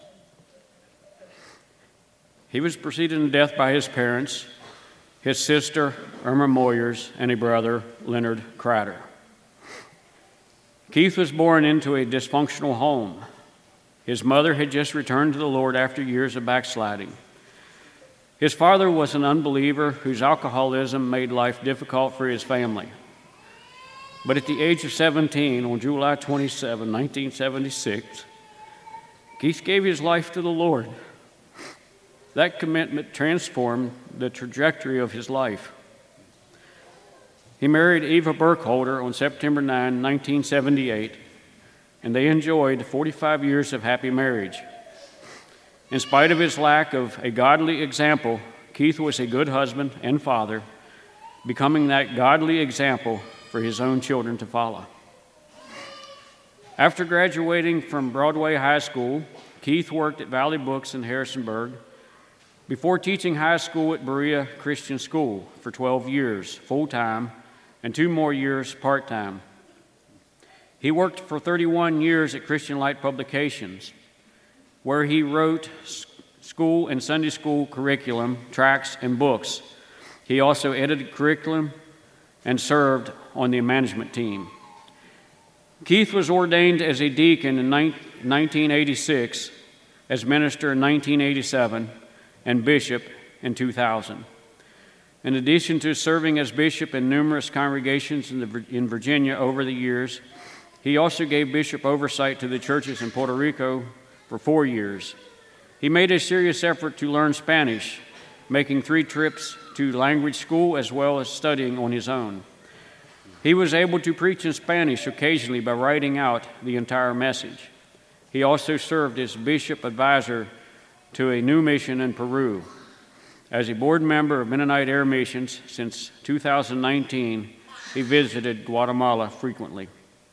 He was preceded in death by his parents, his sister, Irma Moyers, and a brother, Leonard Crider. Keith was born into a dysfunctional home. His mother had just returned to the Lord after years of backsliding. His father was an unbeliever whose alcoholism made life difficult for his family. But at the age of seventeen, on July twenty-seventh, nineteen seventy-six, Keith gave his life to the Lord. That commitment transformed the trajectory of his life. He married Eva Burkholder on September ninth, nineteen seventy-eight, and they enjoyed forty-five years of happy marriage. In spite of his lack of a godly example, Keith was a good husband and father, becoming that godly example for his own children to follow. After graduating from Broadway High School, Keith worked at Valley Books in Harrisonburg before teaching high school at Berea Christian School for twelve years, full-time, and two more years part-time. He worked for thirty-one years at Christian Light Publications, where he wrote school and Sunday school curriculum, tracts, and books. He also edited curriculum and served on the management team. Keith was ordained as a deacon in nineteen eighty-six, as minister in nineteen eighty-seven, and bishop in two thousand. In addition to serving as bishop in numerous congregations in, the, in Virginia over the years, he also gave bishop oversight to the churches in Puerto Rico for four years. He made a serious effort to learn Spanish, making three trips to language school as well as studying on his own. He was able to preach in Spanish occasionally by writing out the entire message. He also served as bishop advisor to a new mission in Peru. As a board member of Mennonite Air Missions since two thousand nineteen, he visited Guatemala frequently.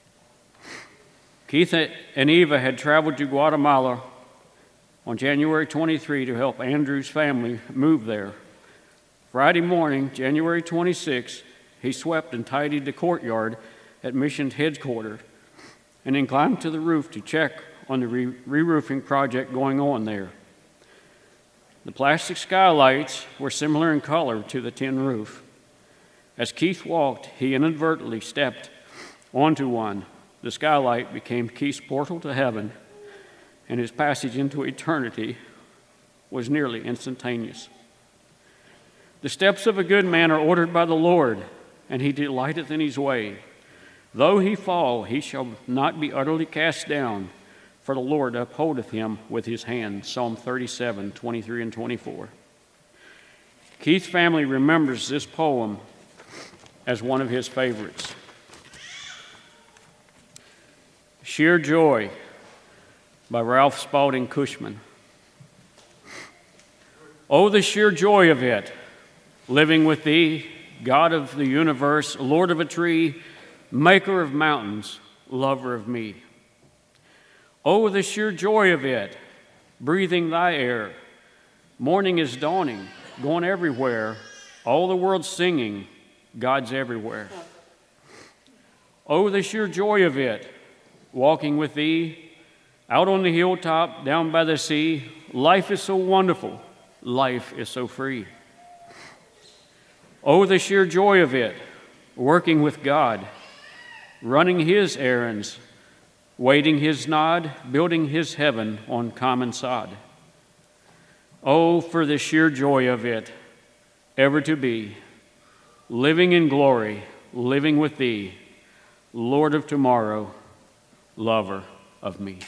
Keith and Eva had traveled to Guatemala on January twenty-third to help Andrew's family move there. Friday morning, January twenty-sixth, he swept and tidied the courtyard at Mission's headquarters and then climbed to the roof to check on the re- re-roofing project going on there. The plastic skylights were similar in color to the tin roof. As Keith walked, he inadvertently stepped onto one. The skylight became Keith's portal to heaven, and his passage into eternity was nearly instantaneous. The steps of a good man are ordered by the Lord, and he delighteth in his way. Though he fall, he shall not be utterly cast down, for the Lord upholdeth him with his hand. Psalm thirty-seven, twenty-three and twenty-four. Keith's family remembers this poem as one of his favorites. Sheer Joy by Ralph Spalding Cushman. Oh, the sheer joy of it, living with thee, God of the universe, Lord of a tree, maker of mountains, lover of me. Oh, the sheer joy of it, breathing thy air. Morning is dawning, going everywhere, all the world singing, God's everywhere. Oh, the sheer joy of it, walking with thee, out on the hilltop, down by the sea. Life is so wonderful, life is so free. Oh, the sheer joy of it, working with God, running his errands, waiting his nod, building his heaven on common sod. Oh, for the sheer joy of it, ever to be, living in glory, living with thee, Lord of tomorrow, lover of me.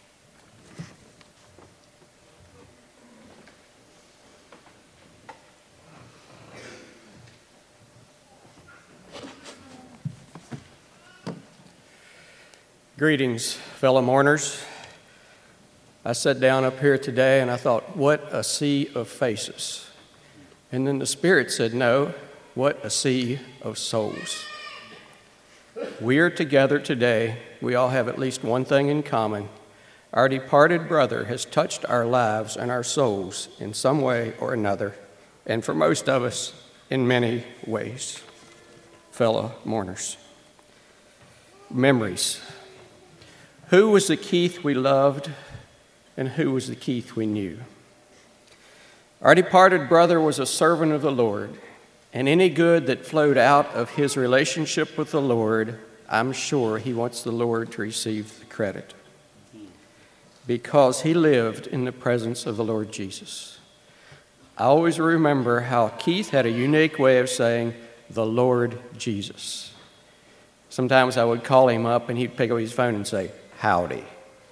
Greetings, fellow mourners. I sat down up here today and I thought, what a sea of faces. And then the Spirit said, no, what a sea of souls. We are together today. We all have at least one thing in common. Our departed brother has touched our lives and our souls in some way or another, and for most of us, in many ways. Fellow mourners. Memories. Who was the Keith we loved, and who was the Keith we knew? Our departed brother was a servant of the Lord, and any good that flowed out of his relationship with the Lord, I'm sure he wants the Lord to receive the credit, because he lived in the presence of the Lord Jesus. I always remember how Keith had a unique way of saying, the Lord Jesus. Sometimes I would call him up, and he'd pick up his phone and say, howdy.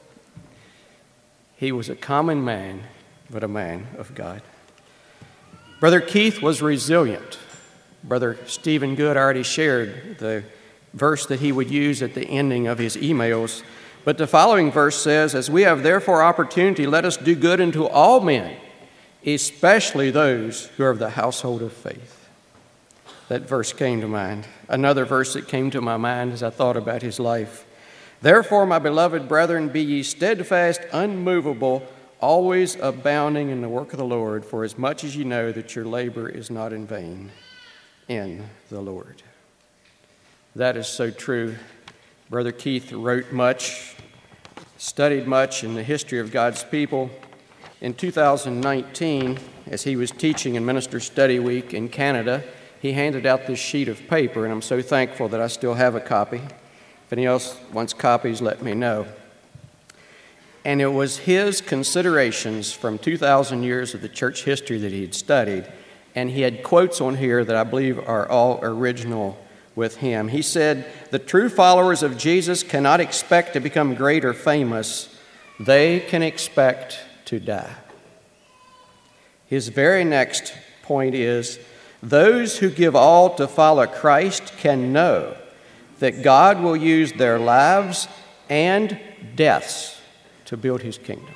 He was a common man, but a man of God. Brother Keith was resilient. Brother Stephen Good already shared the verse that he would use at the ending of his emails. But the following verse says, as we have therefore opportunity, let us do good unto all men, especially those who are of the household of faith. That verse came to mind. Another verse that came to my mind as I thought about his life. Therefore, my beloved brethren, be ye steadfast, unmovable, always abounding in the work of the Lord, for as much as ye know that your labor is not in vain in the Lord. That is so true. Brother Keith wrote much, studied much in the history of God's people. In two thousand nineteen, as he was teaching in Minister Study Week in Canada, he handed out this sheet of paper, and I'm so thankful that I still have a copy. If anyone else wants copies, let me know. And it was his considerations from two thousand years of the church history that he had studied, and he had quotes on here that I believe are all original with him. He said, the true followers of Jesus cannot expect to become great or famous. They can expect to die. His very next point is, those who give all to follow Christ can know that God will use their lives and deaths to build his kingdom.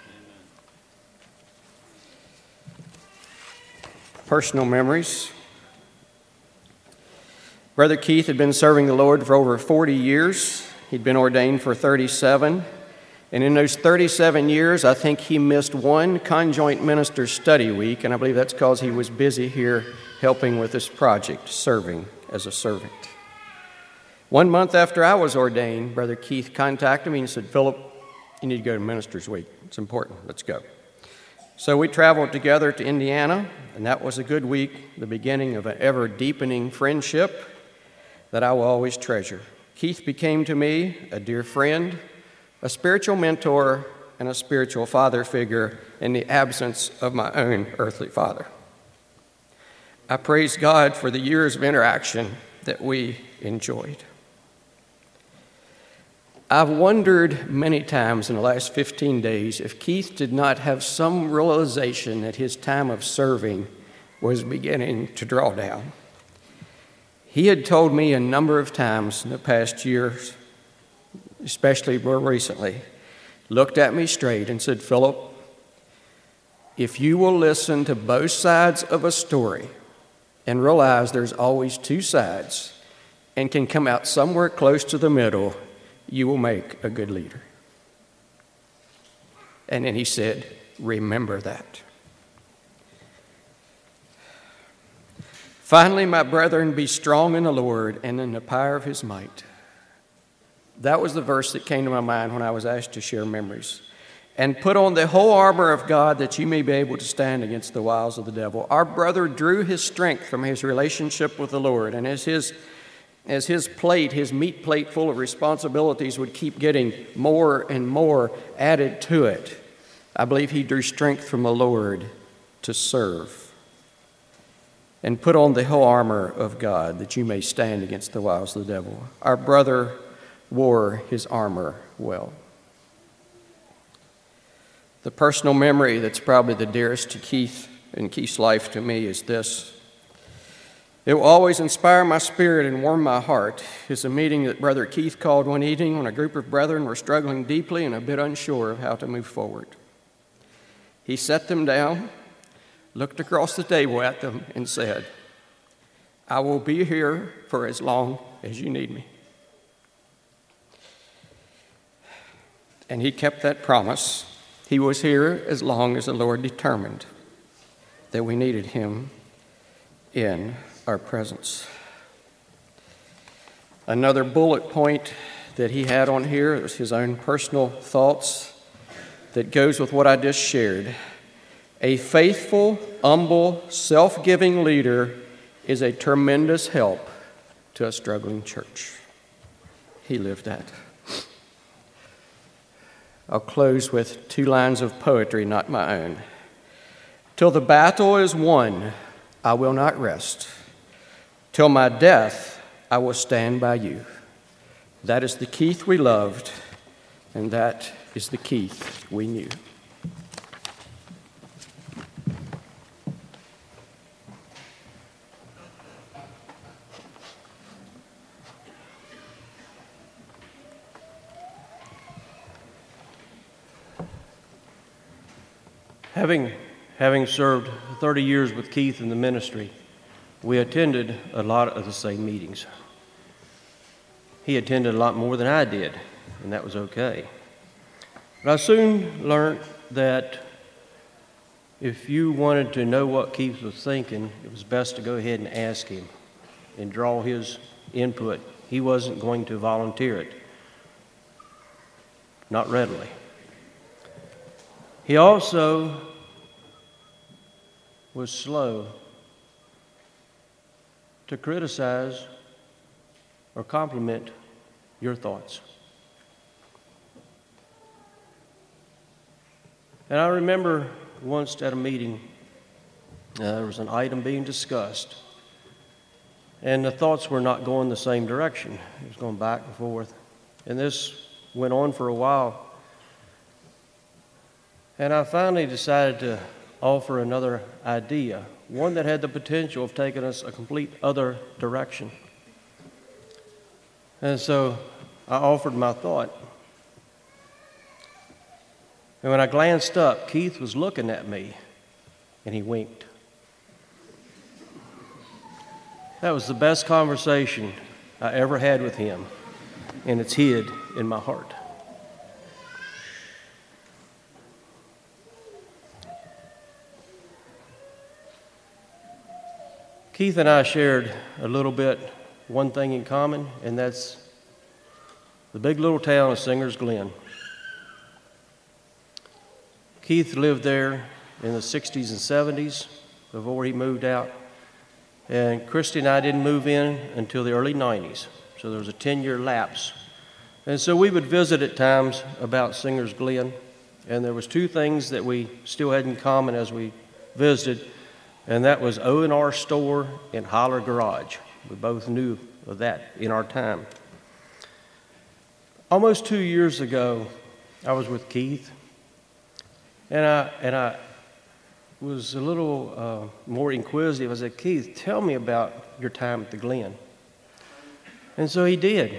Personal memories. Brother Keith had been serving the Lord for over forty years. He'd been ordained for thirty-seven. And in those thirty-seven years, I think he missed one conjoint minister study week, and I believe that's because he was busy here helping with this project, serving as a servant. One month after I was ordained, Brother Keith contacted me and said, Philip, you need to go to Ministers Week. It's important. Let's go. So we traveled together to Indiana, and that was a good week, the beginning of an ever-deepening friendship that I will always treasure. Keith became to me a dear friend, a spiritual mentor, and a spiritual father figure in the absence of my own earthly father. I praise God for the years of interaction that we enjoyed. I've wondered many times in the last fifteen days if Keith did not have some realization that his time of serving was beginning to draw down. He had told me a number of times in the past years, especially more recently, looked at me straight and said, Philip, if you will listen to both sides of a story and realize there's always two sides and can come out somewhere close to the middle, you will make a good leader. And then he said, remember that. Finally, my brethren, be strong in the Lord and in the power of his might. That was the verse that came to my mind when I was asked to share memories. And put on the whole armor of God that you may be able to stand against the wiles of the devil. Our brother drew his strength from his relationship with the Lord. And as his as his plate, his meat plate full of responsibilities, would keep getting more and more added to it, I believe he drew strength from the Lord to serve. And put on the whole armor of God, that you may stand against the wiles of the devil. Our brother wore his armor well. The personal memory that's probably the dearest to Keith and Keith's life to me is this. It will always inspire my spirit and warm my heart. It's a meeting that Brother Keith called one evening when a group of brethren were struggling deeply and a bit unsure of how to move forward. He set them down, looked across the table at them, and said, "I will be here for as long as you need me." And he kept that promise. He was here as long as the Lord determined that we needed him in our presence. Another bullet point that he had on here was his own personal thoughts that goes with what I just shared. A faithful, humble, self-giving leader is a tremendous help to a struggling church. He lived that. I'll close with two lines of poetry, not my own. Till the battle is won, I will not rest. Till my death, I will stand by you. That is the Keith we loved, and that is the Keith we knew. Having, having served thirty years with Keith in the ministry, we attended a lot of the same meetings. He attended a lot more than I did, and that was okay. But I soon learned that if you wanted to know what Keith was thinking, it was best to go ahead and ask him and draw his input. He wasn't going to volunteer it, not readily. He also was slow to criticize or compliment your thoughts. And I remember once at a meeting, uh, there was an item being discussed, and the thoughts were not going the same direction. It was going back and forth. And this went on for a while. And I finally decided to offer another idea, one that had the potential of taking us a complete other direction. And so I offered my thought. And when I glanced up, Keith was looking at me, and he winked. That was the best conversation I ever had with him, and it's hid in my heart. Keith and I shared a little bit, one thing in common, and that's the big little town of Singer's Glen. Keith lived there in the sixties and seventies before he moved out, and Christy and I didn't move in until the early nineties, so there was a ten-year lapse. And so we would visit at times about Singer's Glen, and there was two things that we still had in common as we visited, and that was O and R Store and Holler Garage. We both knew of that in our time. Almost two years ago, I was with Keith, and I and I was a little uh, more inquisitive. I said, "Keith, tell me about your time at the Glen." And so he did.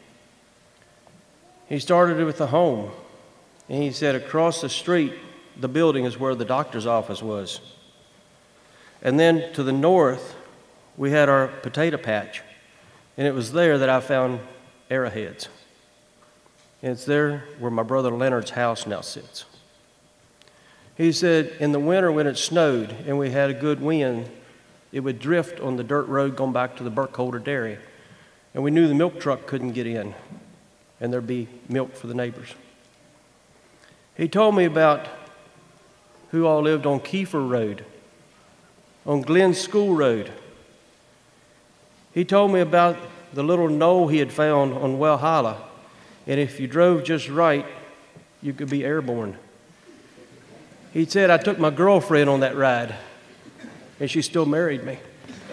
He started with the home, and he said across the street, the building is where the doctor's office was. And then to the north, we had our potato patch, and it was there that I found arrowheads. And it's there where my brother Leonard's house now sits. He said in the winter when it snowed and we had a good wind, it would drift on the dirt road going back to the Burkholder Dairy. And we knew the milk truck couldn't get in, and there'd be milk for the neighbors. He told me about who all lived on Kiefer Road, on Glen School Road. He told me about the little knoll he had found on Walhalla. And if you drove just right, you could be airborne. He said, I took my girlfriend on that ride, and she still married me.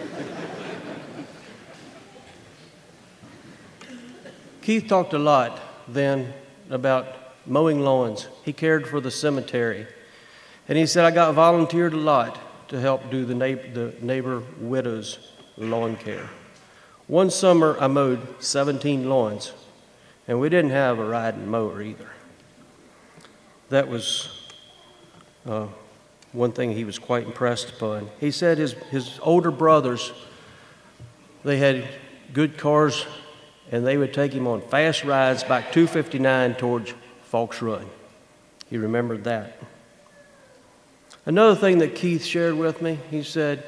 Keith talked a lot then about mowing lawns. He cared for the cemetery. And he said, I got volunteered a lot to help do the neighbor, the neighbor widows' lawn care. One summer, I mowed seventeen lawns, and we didn't have a riding mower either. That was uh, one thing he was quite impressed upon. He said his, his older brothers, they had good cars, and they would take him on fast rides back two fifty-nine towards Falks Run. He remembered that. Another thing that Keith shared with me, he said,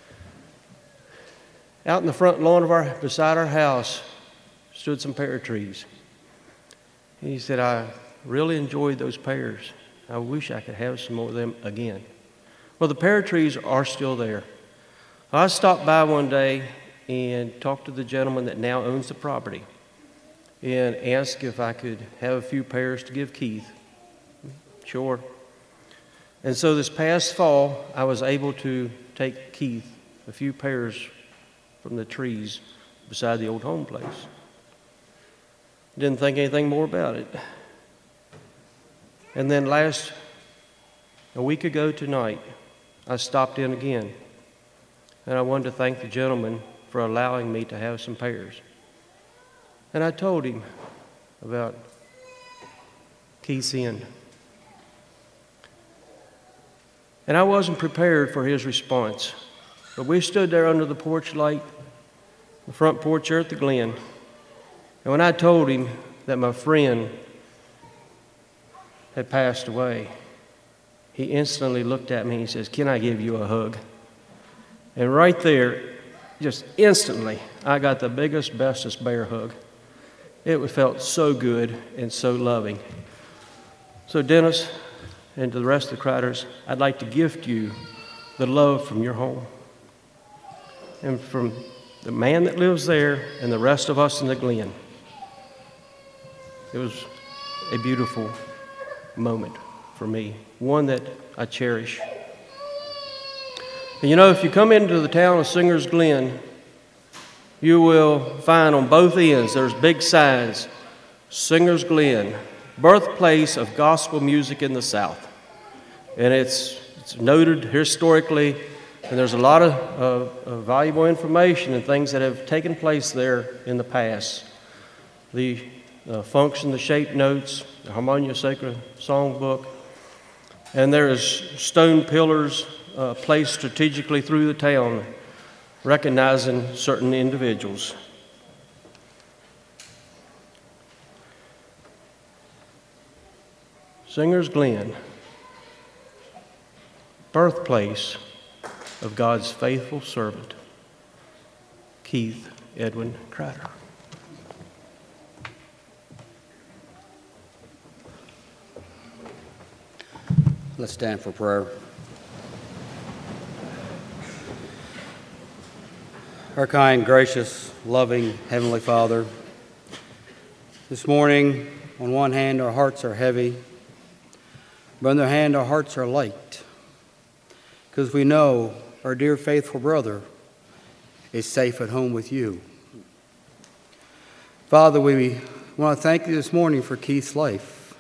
out in the front lawn of our, beside our house, stood some pear trees. He said, I really enjoyed those pears. I wish I could have some more of them again. Well, the pear trees are still there. I stopped by one day and talked to the gentleman that now owns the property and asked if I could have a few pears to give Keith. Sure. And so this past fall, I was able to take Keith a few pears from the trees beside the old home place. Didn't think anything more about it. And then last, a week ago tonight, I stopped in again. And I wanted to thank the gentleman for allowing me to have some pears. And I told him about Keith's end. And I wasn't prepared for his response. But we stood there under the porch light, the front porch there at the Glen. And when I told him that my friend had passed away, he instantly looked at me and he says, can I give you a hug? And right there, just instantly, I got the biggest, bestest bear hug. It felt so good and so loving. So Dennis, and to the rest of the Critters, I'd like to gift you the love from your home. And from the man that lives there and the rest of us in the Glen. It was a beautiful moment for me, one that I cherish. And you know, if you come into the town of Singer's Glen, you will find on both ends there's big signs, Singer's Glen, birthplace of gospel music in the South. And it's, it's noted historically, and there's a lot of, of, of valuable information and things that have taken place there in the past. The uh, function, the shape notes, the Harmonia Sacra songbook, and there is stone pillars uh, placed strategically through the town, recognizing certain individuals. Singer's Glen, birthplace of God's faithful servant, Keith Edwin Critter. Let's stand for prayer. Our kind, gracious, loving Heavenly Father, this morning, on one hand, our hearts are heavy, but on the other hand, our hearts are light, because we know our dear faithful brother is safe at home with you. Father, we want to thank you this morning for Keith's life.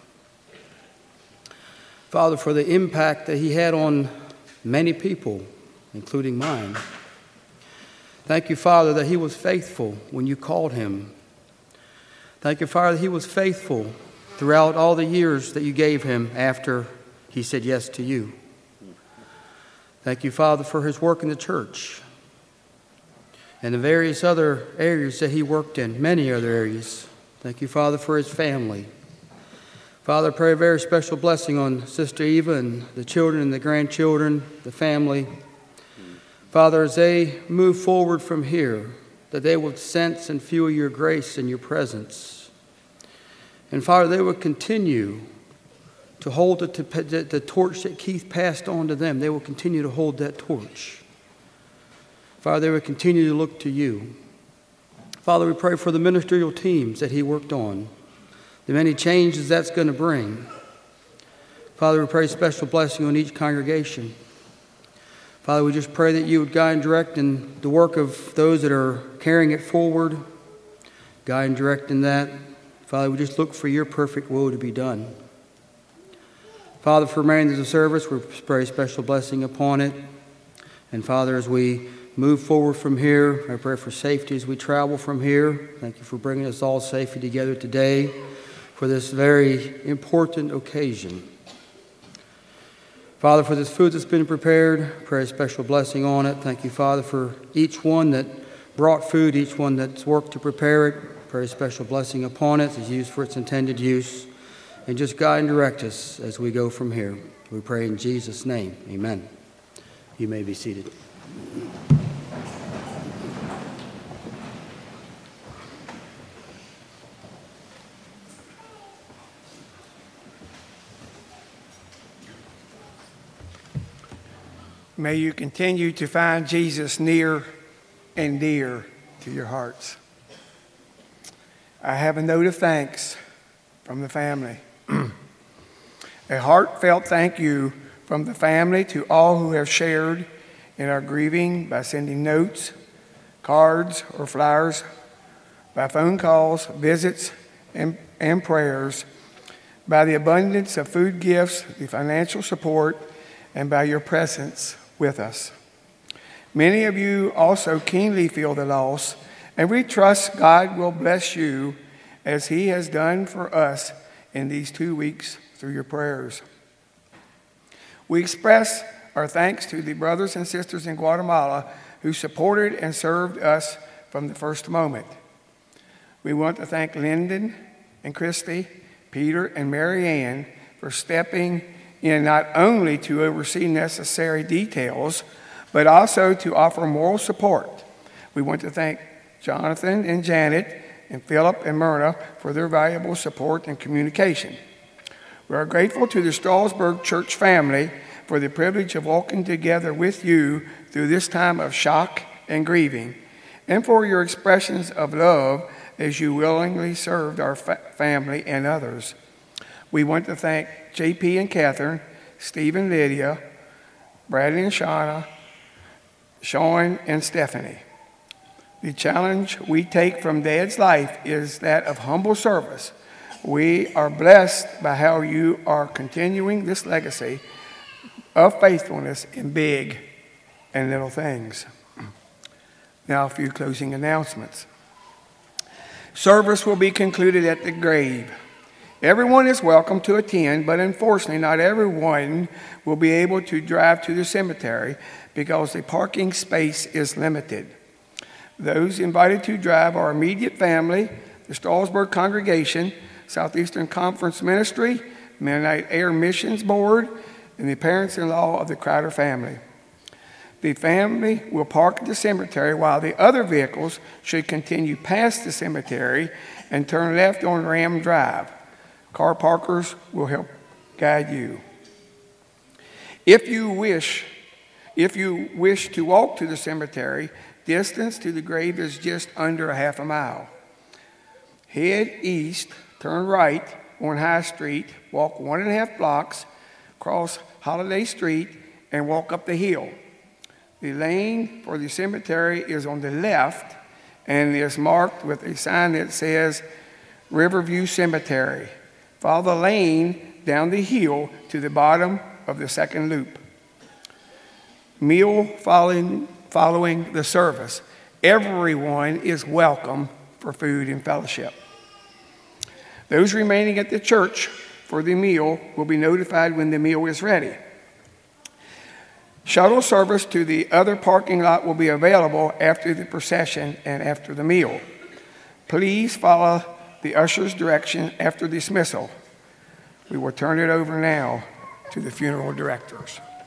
Father, for the impact that he had on many people, including mine. Thank you, Father, that he was faithful when you called him. Thank you, Father, that he was faithful throughout all the years that you gave him after he said yes to you. Thank you, Father, for his work in the church and the various other areas that he worked in, many other areas. Thank you, Father, for his family. Father, I pray a very special blessing on Sister Eva and the children and the grandchildren, the family. Father, as they move forward from here, that they will sense and feel your grace and your presence. And Father, they will continue to hold the, the, the torch that Keith passed on to them. They will continue to hold that torch. Father, they will continue to look to you. Father, we pray for the ministerial teams that he worked on, the many changes that's going to bring. Father, we pray special blessing on each congregation. Father, we just pray that you would guide and direct in the work of those that are carrying it forward. Guide and direct in that. Father, we just look for your perfect will to be done. Father, for remaining of the service, we pray special blessing upon it. And Father, as we move forward from here, I pray for safety as we travel from here. Thank you for bringing us all safely together today for this very important occasion. Father, for this food that's been prepared, pray a special blessing on it. Thank you, Father, for each one that brought food, each one that's worked to prepare it. Pray a special blessing upon it as used for its intended use. And just guide and direct us as we go from here. We pray in Jesus' name. Amen. You may be seated. May you continue to find Jesus near and dear to your hearts. I have a note of thanks from the family. A heartfelt thank you from the family to all who have shared in our grieving by sending notes, cards, or flyers, by phone calls, visits, and, and prayers, by the abundance of food gifts, the financial support, and by your presence with us. Many of you also keenly feel the loss, and we trust God will bless you as he has done for us in these two weeks through your prayers. We express our thanks to the brothers and sisters in Guatemala who supported and served us from the first moment. We want to thank Lyndon and Christy, Peter and Mary Ann for stepping in not only to oversee necessary details, but also to offer moral support. We want to thank Jonathan and Janet and Philip and Myrna for their valuable support and communication. We are grateful to the Strasburg Church family for the privilege of walking together with you through this time of shock and grieving, and for your expressions of love as you willingly served our fa- family and others. We want to thank J P and Catherine, Steve and Lydia, Bradley and Shauna, Sean and Stephanie. The challenge we take from Dad's life is that of humble service. We are blessed by how you are continuing this legacy of faithfulness in big and little things. Now, a few closing announcements. Service will be concluded at the grave. Everyone is welcome to attend, but unfortunately, not everyone will be able to drive to the cemetery because the parking space is limited. Those invited to drive are immediate family, the Strasburg congregation, Southeastern Conference Ministry, Mennonite Air Missions Board, and the parents-in-law of the Crowder family. The family will park at the cemetery while the other vehicles should continue past the cemetery and turn left on Ram Drive. Car parkers will help guide you. If you wish, if you wish to walk to the cemetery, distance to the grave is just under a half a mile. Head east, turn right on High Street, walk one and a half blocks, cross Holiday Street, and walk up the hill. The lane for the cemetery is on the left and is marked with a sign that says Riverview Cemetery. Follow the lane down the hill to the bottom of the second loop. Meal following, following the service. Everyone is welcome for food and fellowship. Those remaining at the church for the meal will be notified when the meal is ready. Shuttle service to the other parking lot will be available after the procession and after the meal. Please follow the usher's direction after dismissal. We will turn it over now to the funeral directors.